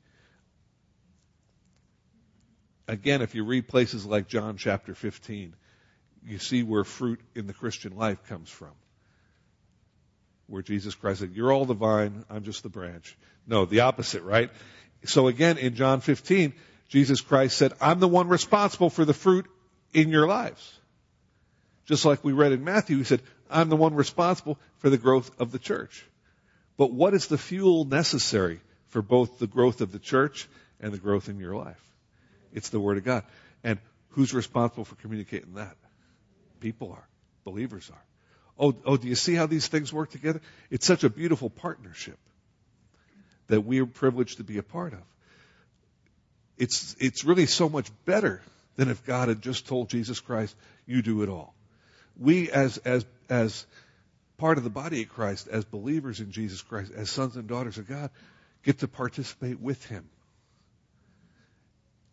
Again, if you read places like John chapter fifteen, you see where fruit in the Christian life comes from. Where Jesus Christ said, "You're all the vine, I'm just the branch." No, the opposite, right? So again, in John fifteen, Jesus Christ said, "I'm the one responsible for the fruit in your lives." Just like we read in Matthew, he said, "I'm the one responsible for the growth of the church." But what is the fuel necessary for both the growth of the church and the growth in your life? It's the Word of God. And who's responsible for communicating that? People are. Believers are. Oh, oh, do you see how these things work together? It's such a beautiful partnership that we are privileged to be a part of. It's, it's really so much better than if God had just told Jesus Christ, "You do it all." We as, as, as part of the body of Christ, as believers in Jesus Christ, as sons and daughters of God, get to participate with Him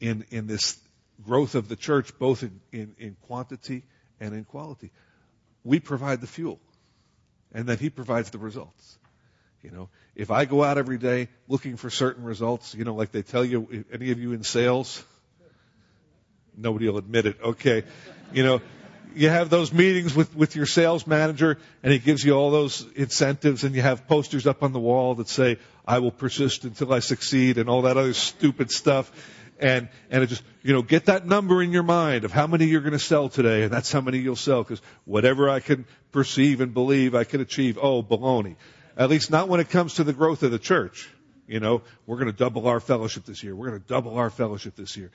in, in this growth of the church, both in, in, in quantity and in quality. We provide the fuel, and then He provides the results. You know, if I go out every day looking for certain results, you know, like they tell you, any of you in sales, nobody will admit it. Okay. You know, you have those meetings with, with your sales manager, and he gives you all those incentives, and you have posters up on the wall that say, I will persist until I succeed, and all that other stupid stuff. And, and it just, you know, get that number in your mind of how many you're going to sell today, and that's how many you'll sell, because whatever I can perceive and believe I can achieve, oh, baloney. At least not when it comes to the growth of the church. You know, we're going to double our fellowship this year. We're going to double our fellowship this year.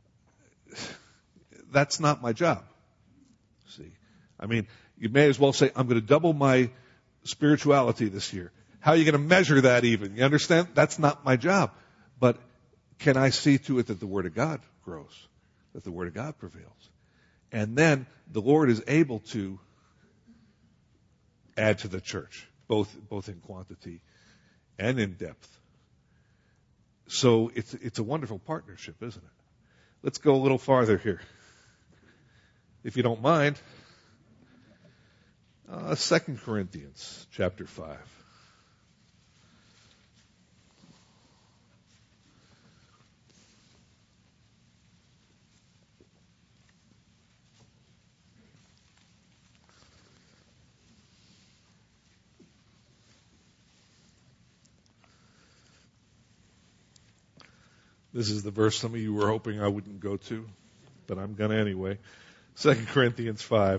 That's not my job. See, I mean, you may as well say, I'm going to double my spirituality this year. How are you going to measure that even? You understand? That's not my job. But can I see to it that the Word of God grows, that the Word of God prevails? And then the Lord is able to add to the church, both both in quantity and in depth. So it's it's a wonderful partnership, isn't it? Let's go a little farther here, if you don't mind. Uh, Second Corinthians chapter five. This is the verse some of you were hoping I wouldn't go to, but I'm going to anyway. Second Corinthians five.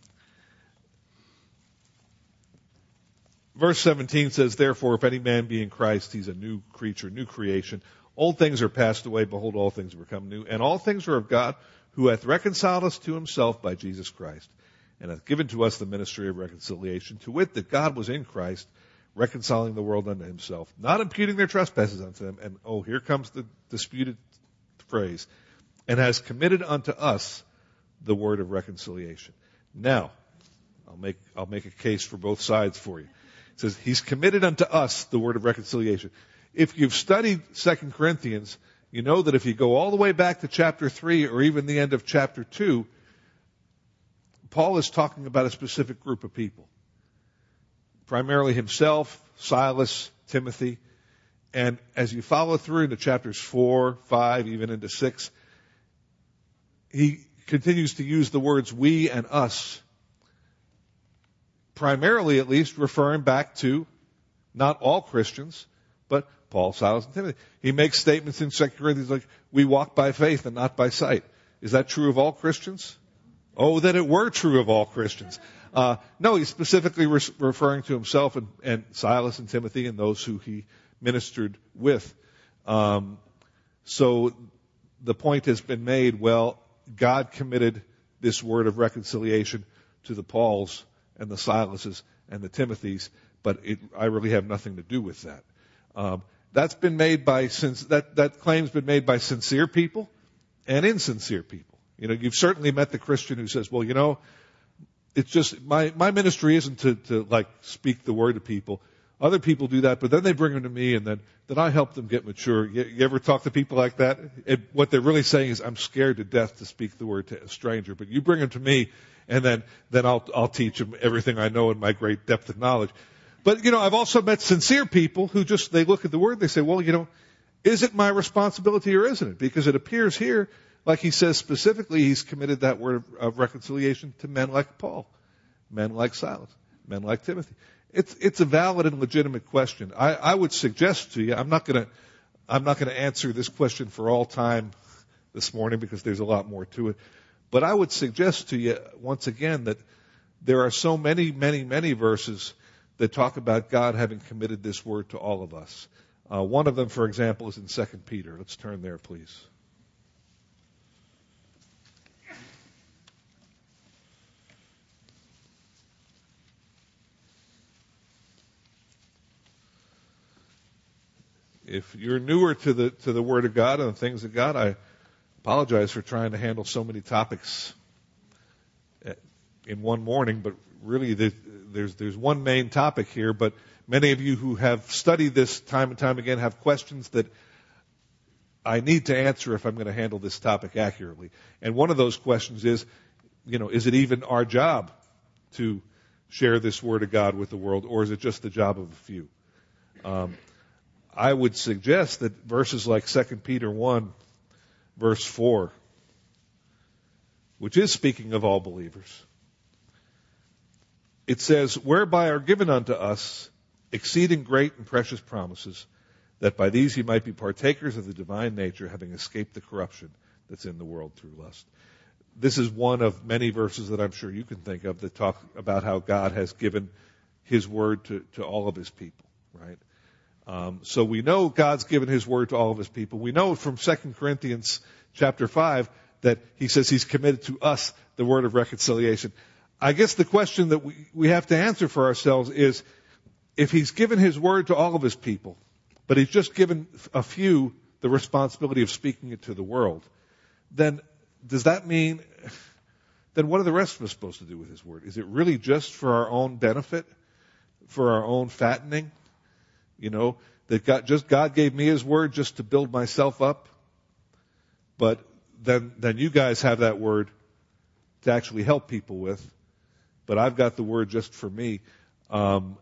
Verse seventeen says, Therefore, if any man be in Christ, he's a new creature, new creation. Old things are passed away, behold, all things have become new. And all things are of God, who hath reconciled us to himself by Jesus Christ, and hath given to us the ministry of reconciliation, to wit, that God was in Christ, reconciling the world unto himself, not imputing their trespasses unto them. And oh, here comes the disputed phrase, and has committed unto us the word of reconciliation. Now, I'll make, I'll make a case for both sides for you. It says, he's committed unto us the word of reconciliation. If you've studied Second Corinthians, you know that if you go all the way back to chapter three or even the end of chapter two, Paul is talking about a specific group of people. Primarily himself, Silas, Timothy. And as you follow through into chapters four, five, even into six, he continues to use the words we and us, primarily at least referring back to not all Christians, but Paul, Silas, and Timothy. He makes statements in Second Corinthians like, we walk by faith and not by sight. Is that true of all Christians? Oh, that it were true of all Christians. Uh, no, he's specifically re- referring to himself and, and Silas and Timothy and those who he ministered with. Um, so the point has been made, well, God committed this word of reconciliation to the Pauls and the Silases and the Timothys, but it, I really have nothing to do with that. Um, that's been made by, that, that claim's been made by sincere people and insincere people. You know, you've certainly met the Christian who says, well, you know, it's just, my, my ministry isn't to, to like speak the word to people. Other people do that, but then they bring them to me and then, then I help them get mature. You, you ever talk to people like that? It, what they're really saying is, I'm scared to death to speak the word to a stranger, but you bring them to me and then, then I'll, I'll teach them everything I know in my great depth of knowledge. But, you know, I've also met sincere people who just, they look at the word, they say, well, you know, is it my responsibility or isn't it? Because it appears here, like he says specifically, he's committed that word of, of reconciliation to men like Paul, men like Silas, men like Timothy. It's, it's a valid and legitimate question. I, I would suggest to you, I'm not gonna, I'm not gonna answer this question for all time this morning because there's a lot more to it. But I would suggest to you, once again, that there are so many, many, many verses that talk about God having committed this word to all of us. Uh, one of them, for example, is in Second Peter. Let's turn there, please. If you're newer to the to the Word of God and the things of God, I apologize for trying to handle so many topics in one morning, but really there's there's one main topic here. But many of you who have studied this time and time again have questions that I need to answer if I'm going to handle this topic accurately. And one of those questions is, you know, is it even our job to share this Word of God with the world, or is it just the job of a few? Um, I would suggest that verses like Second Peter one, verse four, which is speaking of all believers, it says, whereby are given unto us exceeding great and precious promises, that by these ye might be partakers of the divine nature, having escaped the corruption that's in the world through lust. This is one of many verses that I'm sure you can think of that talk about how God has given His Word to, to all of His people, right? Um, so we know God's given His Word to all of His people. We know from Second Corinthians chapter five that He says He's committed to us the word of reconciliation. I guess the question that we, we have to answer for ourselves is, if He's given His Word to all of His people, but He's just given a few the responsibility of speaking it to the world, then does that mean, then what are the rest of us supposed to do with His Word? Is it really just for our own benefit, for our own fattening? You know, that God, just God gave me His Word just to build myself up, but then then you guys have that Word to actually help people with, but I've got the Word just for me. Um,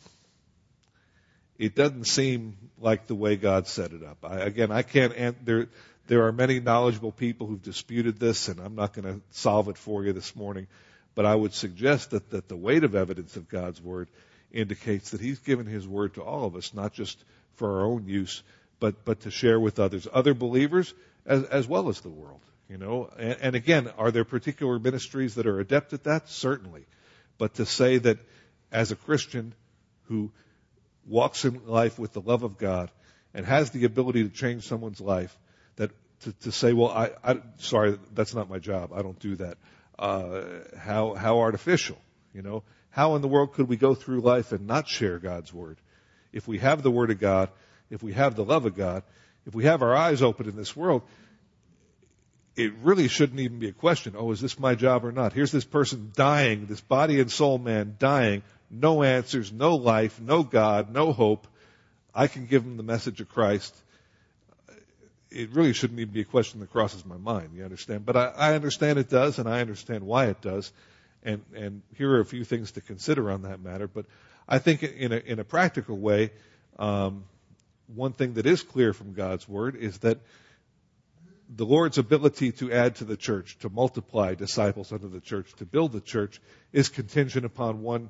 it doesn't seem like the way God set it up. I, again, I can't. There, there are many knowledgeable people who've disputed this, and I'm not going to solve it for you this morning. But I would suggest that that the weight of evidence of God's Word indicates that He's given His Word to all of us, not just for our own use, but but to share with others, other believers, as as well as the world. You know, and, and again, are there particular ministries that are adept at that? Certainly. But to say that as a Christian who walks in life with the love of God and has the ability to change someone's life, that to, to say, well, I, I, sorry, that's not my job. I don't do that. Uh, how, how artificial, you know? How in the world could we go through life and not share God's Word? If we have the Word of God, if we have the love of God, if we have our eyes open in this world, it really shouldn't even be a question, oh, is this my job or not? Here's this person dying, this body and soul man dying, no answers, no life, no God, no hope. I can give him the message of Christ. It really shouldn't even be a question that crosses my mind, you understand? But I, I understand it does, and I understand why it does. And, and here are a few things to consider on that matter. But I think in a, in a practical way, um, one thing that is clear from God's Word is that the Lord's ability to add to the church, to multiply disciples unto the church, to build the church, is contingent upon one,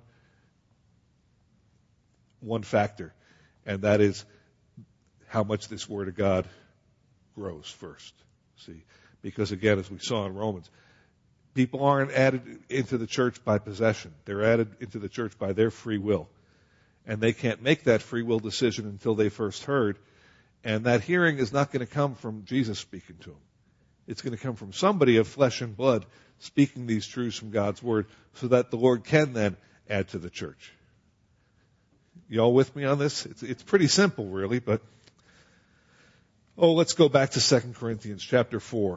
one factor, and that is how much this Word of God grows first. See, because again, as we saw in Romans, people aren't added into the church by possession. They're added into the church by their free will. And they can't make that free will decision until they first heard. And that hearing is not going to come from Jesus speaking to them. It's going to come from somebody of flesh and blood speaking these truths from God's Word so that the Lord can then add to the church. You all with me on this? It's, it's pretty simple, really, but oh, let's go back to Second Corinthians chapter four.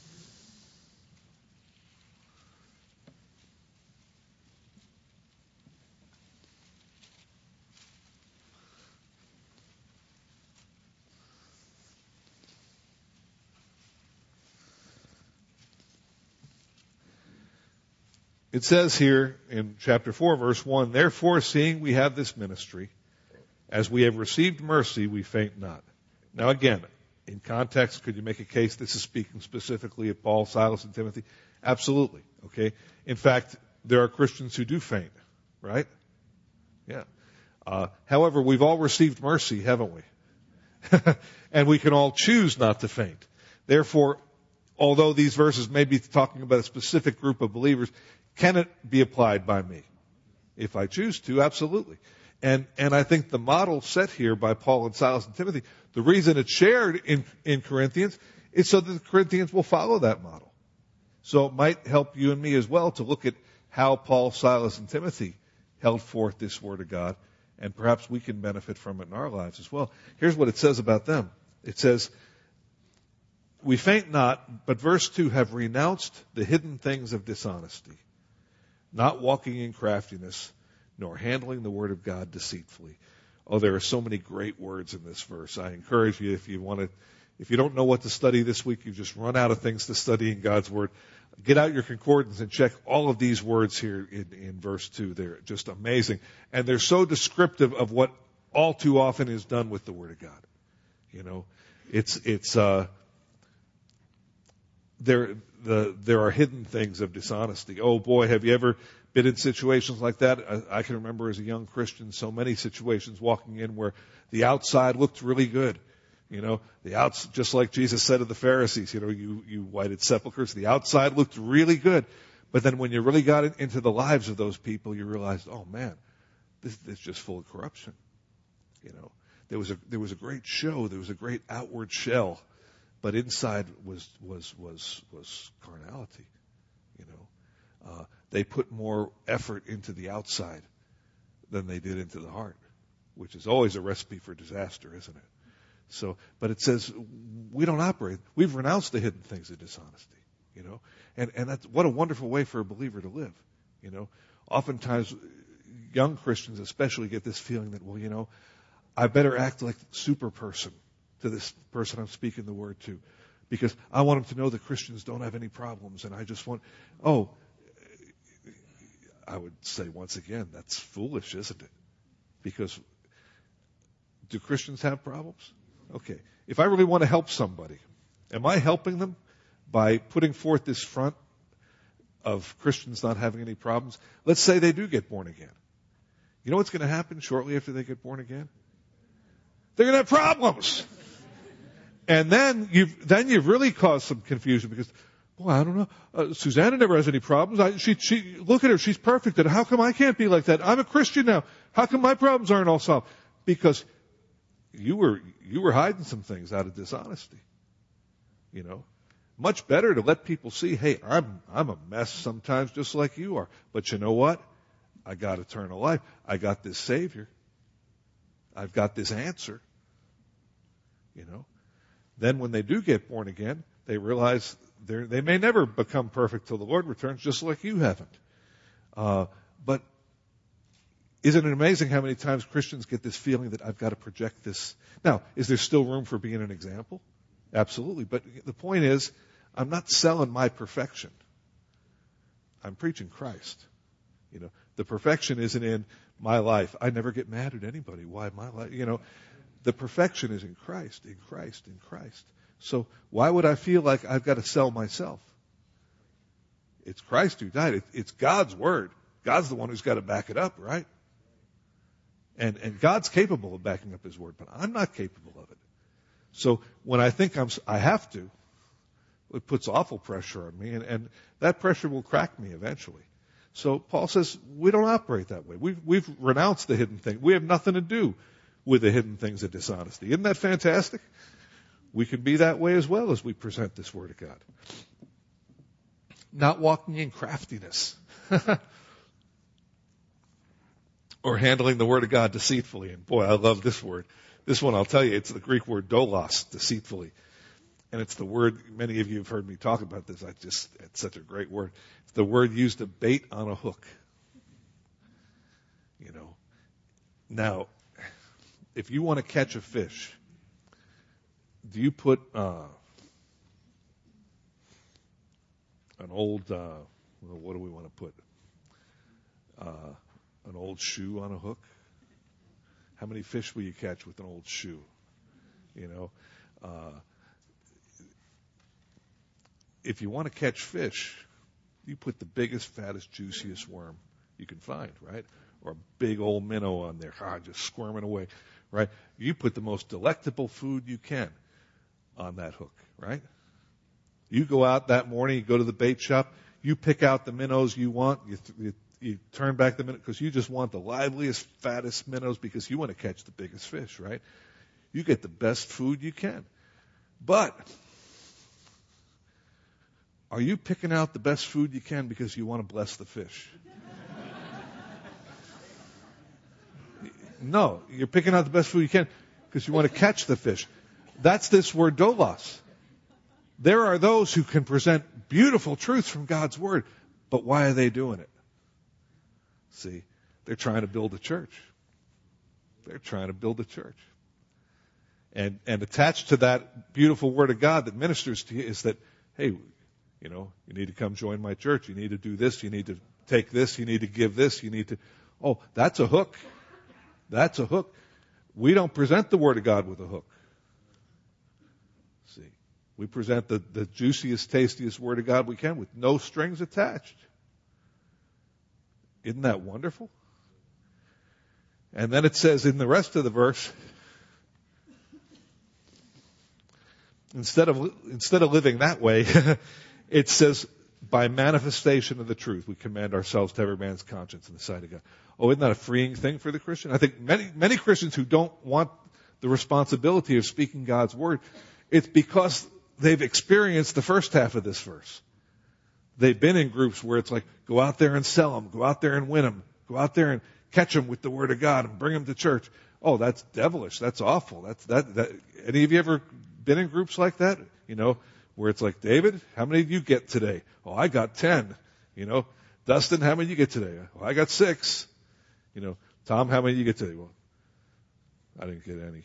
It says here in chapter four, verse one, therefore, seeing we have this ministry, as we have received mercy, we faint not. Now again, in context, could you make a case this is speaking specifically of Paul, Silas, and Timothy? Absolutely. Okay. In fact, there are Christians who do faint, right? Yeah. Uh, however, we've all received mercy, haven't we? And we can all choose not to faint. Therefore, although these verses may be talking about a specific group of believers, can it be applied by me? If I choose to, absolutely. And and I think the model set here by Paul and Silas and Timothy, the reason it's shared in, in Corinthians is so that the Corinthians will follow that model. So it might help you and me as well to look at how Paul, Silas, and Timothy held forth this Word of God, and perhaps we can benefit from it in our lives as well. Here's what it says about them. It says, we faint not, but verse two, have renounced the hidden things of dishonesty, not walking in craftiness, nor handling the Word of God deceitfully. Oh, there are so many great words in this verse. I encourage you, if you want to If you don't know what to study this week, you've just run out of things to study in God's Word. Get out your concordance and check all of these words here in, in verse two. They're just amazing. And they're so descriptive of what all too often is done with the Word of God. You know, it's, it's, uh, there, the, there are hidden things of dishonesty. Oh boy, have you ever been in situations like that? I, I can remember as a young Christian so many situations walking in where the outside looked really good. You know, the outs, just like Jesus said to the Pharisees, you know, you, you whited sepulchres, the outside looked really good. But then when you really got in, into the lives of those people, you realized, oh man, this, this is just full of corruption. You know, there was a, there was a great show, there was a great outward shell, but inside was, was, was, was carnality. You know, uh, they put more effort into the outside than they did into the heart, which is always a recipe for disaster, isn't it? So, but it says we don't operate. We've renounced the hidden things of dishonesty, you know, and and that's what a wonderful way for a believer to live, you know. Oftentimes, young Christians especially get this feeling that, well, you know, I better act like super person to this person I'm speaking the word to, because I want them to know that Christians don't have any problems, and I just want. Oh, I would say once again that's foolish, isn't it? Because do Christians have problems? Okay, if I really want to help somebody, am I helping them by putting forth this front of Christians not having any problems? Let's say they do get born again. You know what's going to happen shortly after they get born again? They're going to have problems. And then you've, then you've really caused some confusion because, boy, I don't know, uh, Susanna never has any problems. I, she, she, look at her, she's perfect. And how come I can't be like that? I'm a Christian now. How come my problems aren't all solved? Because You were, you were hiding some things out of dishonesty. You know, much better to let people see, hey, I'm, I'm a mess sometimes just like you are. But you know what? I got eternal life. I got this Savior. I've got this answer. You know, then when they do get born again, they realize they they may never become perfect till the Lord returns, just like you haven't. Uh, but isn't it amazing how many times Christians get this feeling that I've got to project this? Now, is there still room for being an example? Absolutely. But the point is, I'm not selling my perfection. I'm preaching Christ. You know, the perfection isn't in my life. I never get mad at anybody. Why my life? You know, the perfection is in Christ, in Christ, in Christ. So why would I feel like I've got to sell myself? It's Christ who died. It, it's God's word. God's the one who's got to back it up, right? And, and God's capable of backing up His word, but I'm not capable of it. So when I think I'm, I have to, it puts awful pressure on me, and, and that pressure will crack me eventually. So Paul says we don't operate that way. We've, we've renounced the hidden thing. We have nothing to do with the hidden things of dishonesty. Isn't that fantastic? We can be that way as well as we present this word of God. Not walking in craftiness. Or handling the word of God deceitfully. And boy, I love this word. This one, I'll tell you, it's the Greek word dolos, deceitfully. And it's the word, many of you have heard me talk about this. I just, it's such a great word. It's the word used to bait on a hook. You know. Now, if you want to catch a fish, do you put uh, an old, uh, well, what do we want to put? Uh, An old shoe on a hook? How many fish will you catch with an old shoe? You know, uh, if you want to catch fish, you put the biggest, fattest, juiciest worm you can find, right? Or a big old minnow on there, ah, just squirming away, right? You put the most delectable food you can on that hook, right? You go out that morning, you go to the bait shop, you pick out the minnows you want, you, th- you You turn back the minnow because you just want the liveliest, fattest minnows because you want to catch the biggest fish, right? You get the best food you can. But are you picking out the best food you can because you want to bless the fish? No, you're picking out the best food you can because you want to catch the fish. That's this word dolos. There are those who can present beautiful truths from God's word, but why are they doing it? See, they're trying to build a church. They're trying to build a church. And, and attached to that beautiful Word of God that ministers to you is that, hey, you know, you need to come join my church. You need to do this. You need to take this. You need to give this. You need to, oh, that's a hook. That's a hook. We don't present the Word of God with a hook. See, we present the, the juiciest, tastiest Word of God we can with no strings attached. Isn't that wonderful? And then it says in the rest of the verse, instead of instead of living that way, it says, by manifestation of the truth, we command ourselves to every man's conscience in the sight of God. Oh, isn't that a freeing thing for the Christian? I think many many Christians who don't want the responsibility of speaking God's word, it's because they've experienced the first half of this verse. They've been in groups where it's like, go out there and sell them, go out there and win them, go out there and catch them with the word of God and bring them to church. Oh, that's devilish. That's awful. That's that. that any of you ever been in groups like that? You know, where it's like, David, how many did you get today? Oh, I got ten. You know, Dustin, how many did you get today? Oh, I got six. You know, Tom, how many did you get today? Well, I didn't get any.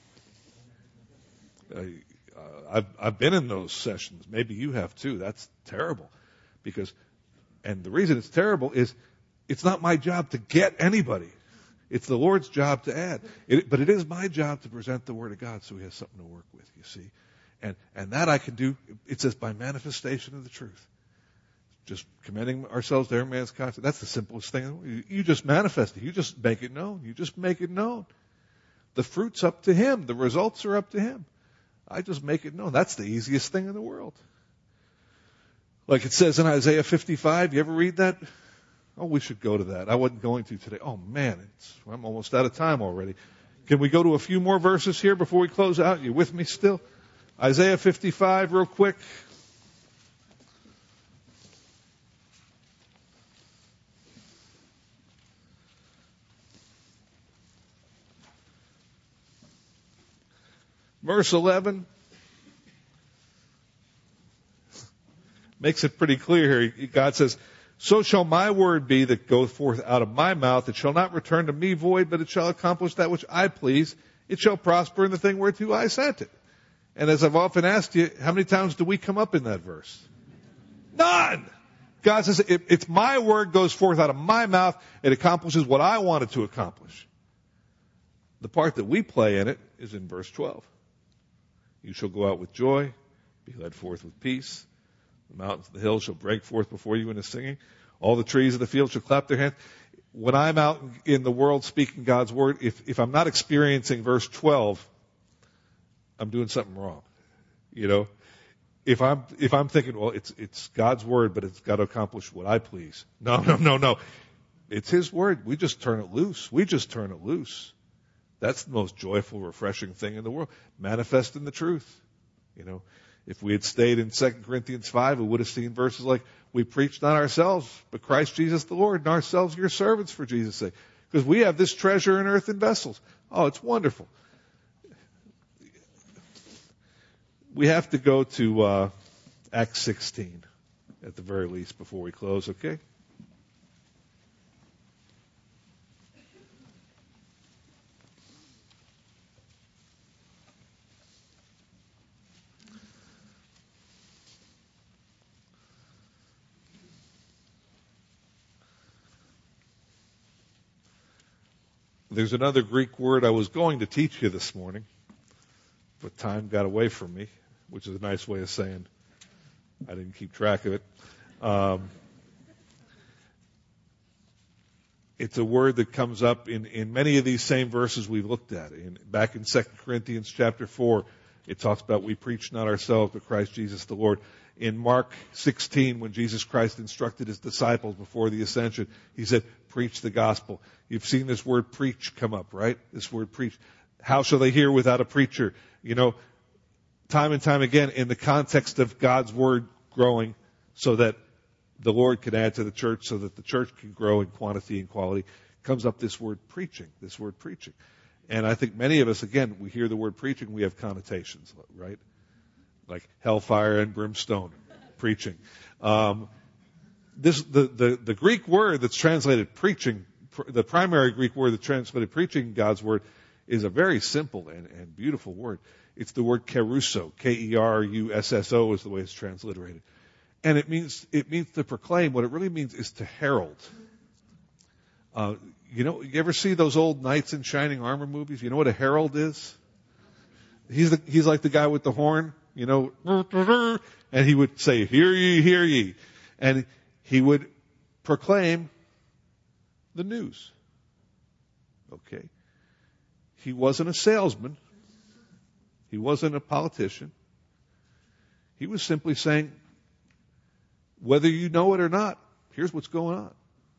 I, uh, I've I've been in those sessions. Maybe you have too. That's terrible, because, and the reason it's terrible is, it's not my job to get anybody. It's the Lord's job to add. It, but it is my job to present the Word of God so He has something to work with, you see. And and that I can do, it says, by manifestation of the truth. Just commending ourselves to every man's conscience. That's the simplest thing. You, you just manifest it. You just make it known. You just make it known. The fruit's up to Him. The results are up to Him. I just make it known. That's the easiest thing in the world. Like it says in Isaiah fifty-five. You ever read that? Oh, we should go to that. I wasn't going to today. Oh, man, it's, I'm almost out of time already. Can we go to a few more verses here before we close out? You with me still? Isaiah fifty-five, real quick. Verse eleven. Makes it pretty clear here. God says, so shall my word be that goeth forth out of my mouth. It shall not return to me void, but it shall accomplish that which I please. It shall prosper in the thing whereto I sent it. And as I've often asked you, how many times do we come up in that verse? None! God says, it, it's my word goes forth out of my mouth. It accomplishes what I want it to accomplish. The part that we play in it is in verse twelve. You shall go out with joy, be led forth with peace. The mountains and the hills shall break forth before you in a singing. All the trees of the field shall clap their hands. When I'm out in the world speaking God's word, if, if I'm not experiencing verse twelve, I'm doing something wrong. You know, if I'm, if I'm thinking, well, it's, it's God's word, but it's got to accomplish what I please. No, no, no, no. It's His word. We just turn it loose. We just turn it loose. That's the most joyful, refreshing thing in the world. Manifesting the truth. You know, if we had stayed in Second Corinthians five, we would have seen verses like, we preach not ourselves, but Christ Jesus the Lord, and ourselves your servants for Jesus' sake. Because we have this treasure in earthen vessels. Oh, it's wonderful. We have to go to uh, Acts sixteen at the very least before we close, okay? There's another Greek word I was going to teach you this morning, but time got away from me, which is a nice way of saying I didn't keep track of it. Um, it's a word that comes up in, in many of these same verses we've looked at. In, back in Second Corinthians chapter four, it talks about we preach not ourselves, but Christ Jesus the Lord. In Mark sixteen, when Jesus Christ instructed His disciples before the ascension, He said, preach the gospel. You've seen this word preach come up, right? This word preach. How shall they hear without a preacher? You know, time and time again, in the context of God's word growing so that the Lord can add to the church, so that the church can grow in quantity and quality, comes up this word preaching, this word preaching. And I think many of us, again, we hear the word preaching, we have connotations, right? Like hellfire and brimstone, preaching. Um, this the, the the Greek word that's translated preaching, pr- the primary Greek word that's translated preaching, God's word, is a very simple and, and beautiful word. It's the word kerusso, K E R U S S O is the way it's transliterated. And it means, it means to proclaim. What it really means is to herald. Uh, you know, you ever see those old knights in shining armor movies? You know what a herald is? He's the, he's like the guy with the horn, you know, and he would say, "Hear ye, hear ye." And he would proclaim the news. Okay. He wasn't a salesman. He wasn't a politician. He was simply saying, whether you know it or not, here's what's going on.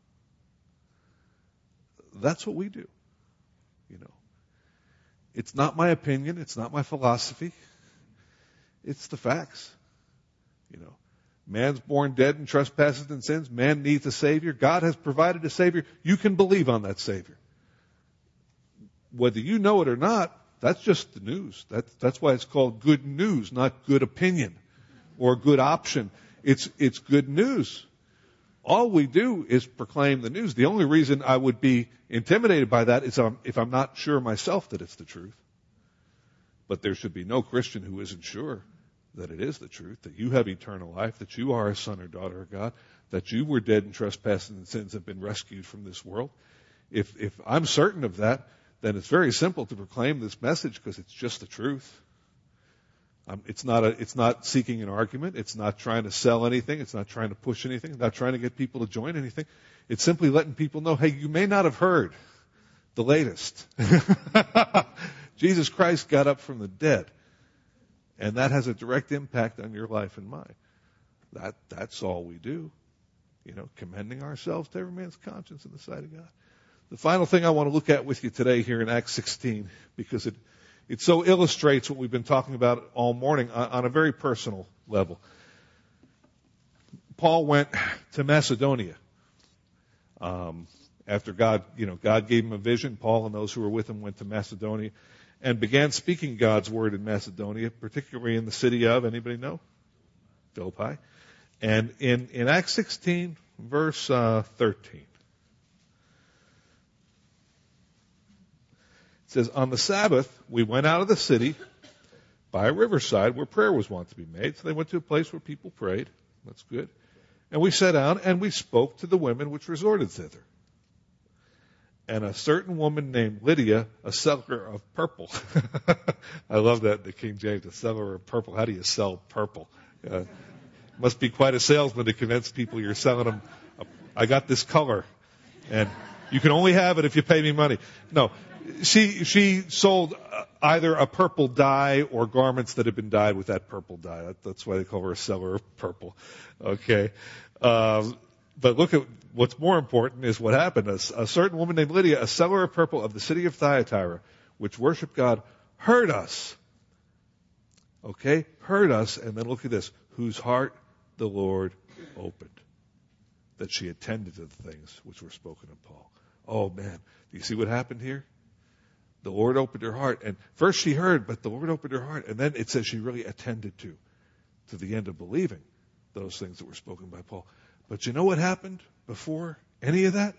That's what we do. You know. It's not my opinion. It's not my philosophy. It's the facts. You know. Man's born dead in trespasses and sins. Man needs a Savior. God has provided a Savior. You can believe on that Savior. Whether you know it or not, that's just the news. That's, that's why it's called good news, not good opinion or good option. It's, it's good news. All we do is proclaim the news. The only reason I would be intimidated by that is if I'm not sure myself that it's the truth. But there should be no Christian who isn't sure that it is the truth, that you have eternal life, that you are a son or daughter of God, that you were dead in trespasses and sins and have been rescued from this world. If, if I'm certain of that, then it's very simple to proclaim this message because it's just the truth. Um, it's not a, it's not seeking an argument. It's not trying to sell anything. It's not trying to push anything. It's not trying to get people to join anything. It's simply letting people know, hey, you may not have heard the latest. Jesus Christ got up from the dead. And that has a direct impact on your life and mine. That, that's all we do. You know, commending ourselves to every man's conscience in the sight of God. The final thing I want to look at with you today here in Acts sixteen, because it, it so illustrates what we've been talking about all morning on, on a very personal level. Paul went to Macedonia. Um, after God, you know, God gave him a vision. Paul and those who were with him went to Macedonia and began speaking God's word in Macedonia, particularly in the city of, anybody know? Philippi. And in, in Acts sixteen, verse uh, thirteen, it says, on the Sabbath, we went out of the city by a riverside where prayer was wont to be made. So they went to a place where people prayed. That's good. And we sat down and we spoke to the women which resorted thither. And a certain woman named Lydia, a seller of purple. I love that, the King James, a seller of purple. How do you sell purple? Uh, must be quite a salesman to convince people you're selling them. I got this color, and you can only have it if you pay me money. No, she she sold either a purple dye or garments that had been dyed with that purple dye. That, that's why they call her a seller of purple. Okay. Um, But look at what's more important is what happened. A, a certain woman named Lydia, a seller of purple of the city of Thyatira, which worshiped God, heard us. Okay? Heard us. And then look at this. Whose heart the Lord opened. That she attended to the things which were spoken of Paul. Oh man. Do you see what happened here? The Lord opened her heart. And first she heard, but the Lord opened her heart. And then it says she really attended to, to the end of believing those things that were spoken by Paul. But you know what happened before any of that?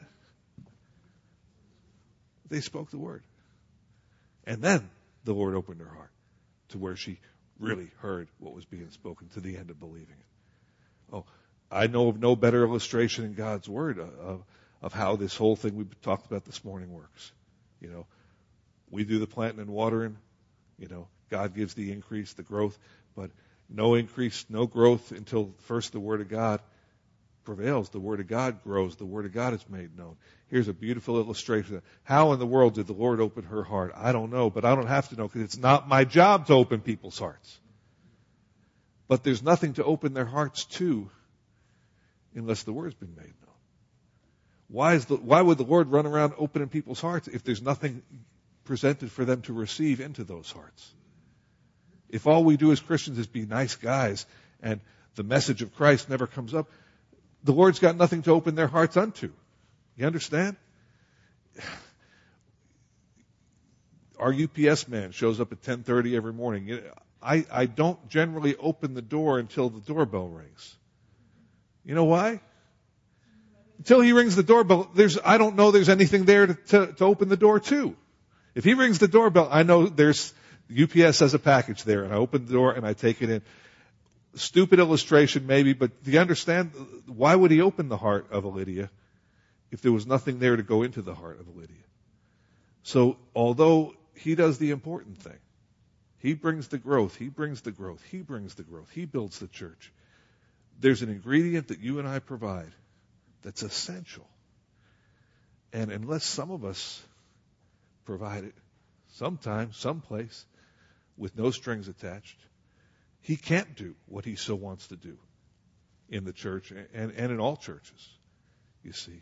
They spoke the word. And then the Lord opened her heart to where she really heard what was being spoken to the end of believing it. Oh, I know of no better illustration in God's word of, of how this whole thing we've talked about this morning works. You know, we do the planting and watering. You know, God gives the increase, the growth, but no increase, no growth until first the word of God prevails. The word of God grows. The word of God is made known. Here's a beautiful illustration. How in the world did the Lord open her heart? I don't know, but I don't have to know because it's not my job to open people's hearts. But there's nothing to open their hearts to unless the word's been made known. Why is the, why would the Lord run around opening people's hearts if there's nothing presented for them to receive into those hearts? If all we do as Christians is be nice guys and the message of Christ never comes up, the Lord's got nothing to open their hearts unto. You understand? Our U P S man shows up at ten thirty every morning. I, I don't generally open the door until the doorbell rings. You know why? Until he rings the doorbell, there's, I don't know there's anything there to, to, to open the door to. If he rings the doorbell, I know there's U P S has a package there, and I open the door and I take it in. Stupid illustration maybe, but do you understand? Why would he open the heart of a Lydia if there was nothing there to go into the heart of a Lydia? So although he does the important thing, he brings the growth, he brings the growth, he brings the growth, he builds the church. There's an ingredient that you and I provide that's essential. And unless some of us provide it sometime, someplace, with no strings attached, he can't do what he so wants to do in the church and, and in all churches, you see.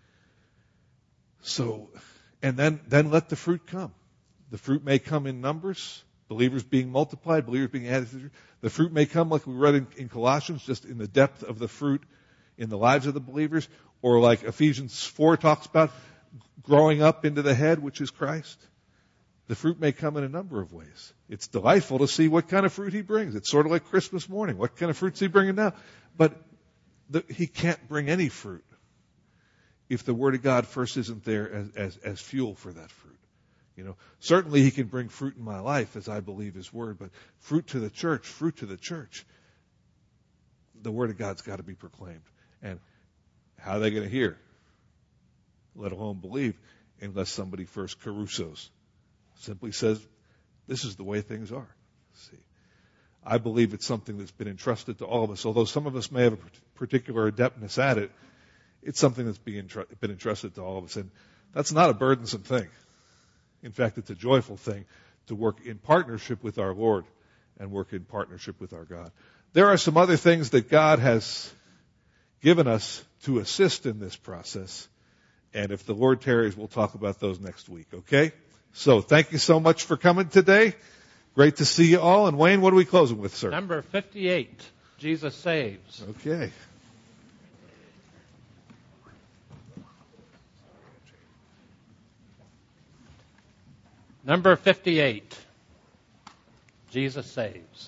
So, and then, then let the fruit come. The fruit may come in numbers, believers being multiplied, believers being added to the church. The fruit may come, like we read in, in Colossians, just in the depth of the fruit in the lives of the believers, or like Ephesians four talks about, growing up into the head, which is Christ. The fruit may come in a number of ways. It's delightful to see what kind of fruit he brings. It's sort of like Christmas morning. What kind of fruit's he bringing now? But the, he can't bring any fruit if the Word of God first isn't there as, as, as fuel for that fruit. You know, certainly he can bring fruit in my life as I believe his Word, but fruit to the church, fruit to the church, the Word of God's got to be proclaimed. And how are they going to hear, let alone believe, unless somebody first carusos? Simply says, this is the way things are. See, I believe it's something that's been entrusted to all of us. Although some of us may have a particular adeptness at it, it's something that's been entrusted to all of us. And that's not a burdensome thing. In fact, it's a joyful thing to work in partnership with our Lord and work in partnership with our God. There are some other things that God has given us to assist in this process. And if the Lord tarries, we'll talk about those next week, okay? So thank you so much for coming today. Great to see you all. And Wayne, what are we closing with, sir? Number fifty-eight, Jesus Saves. Okay. Number fifty-eight, Jesus Saves.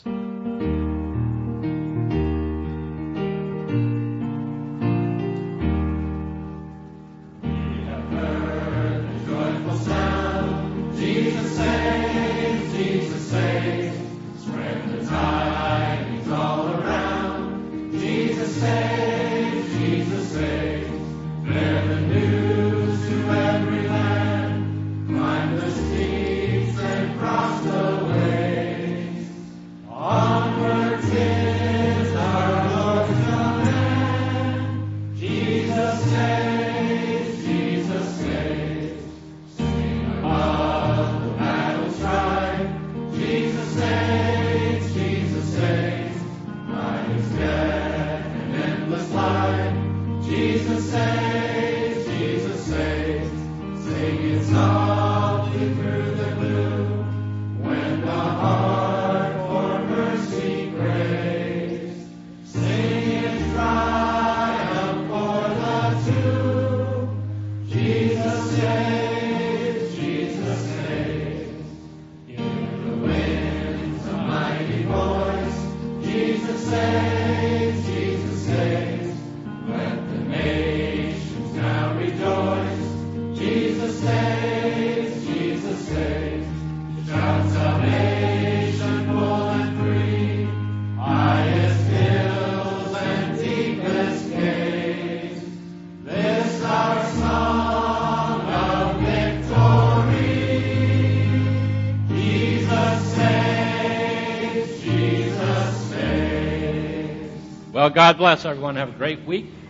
Well, God bless everyone. Have a great week.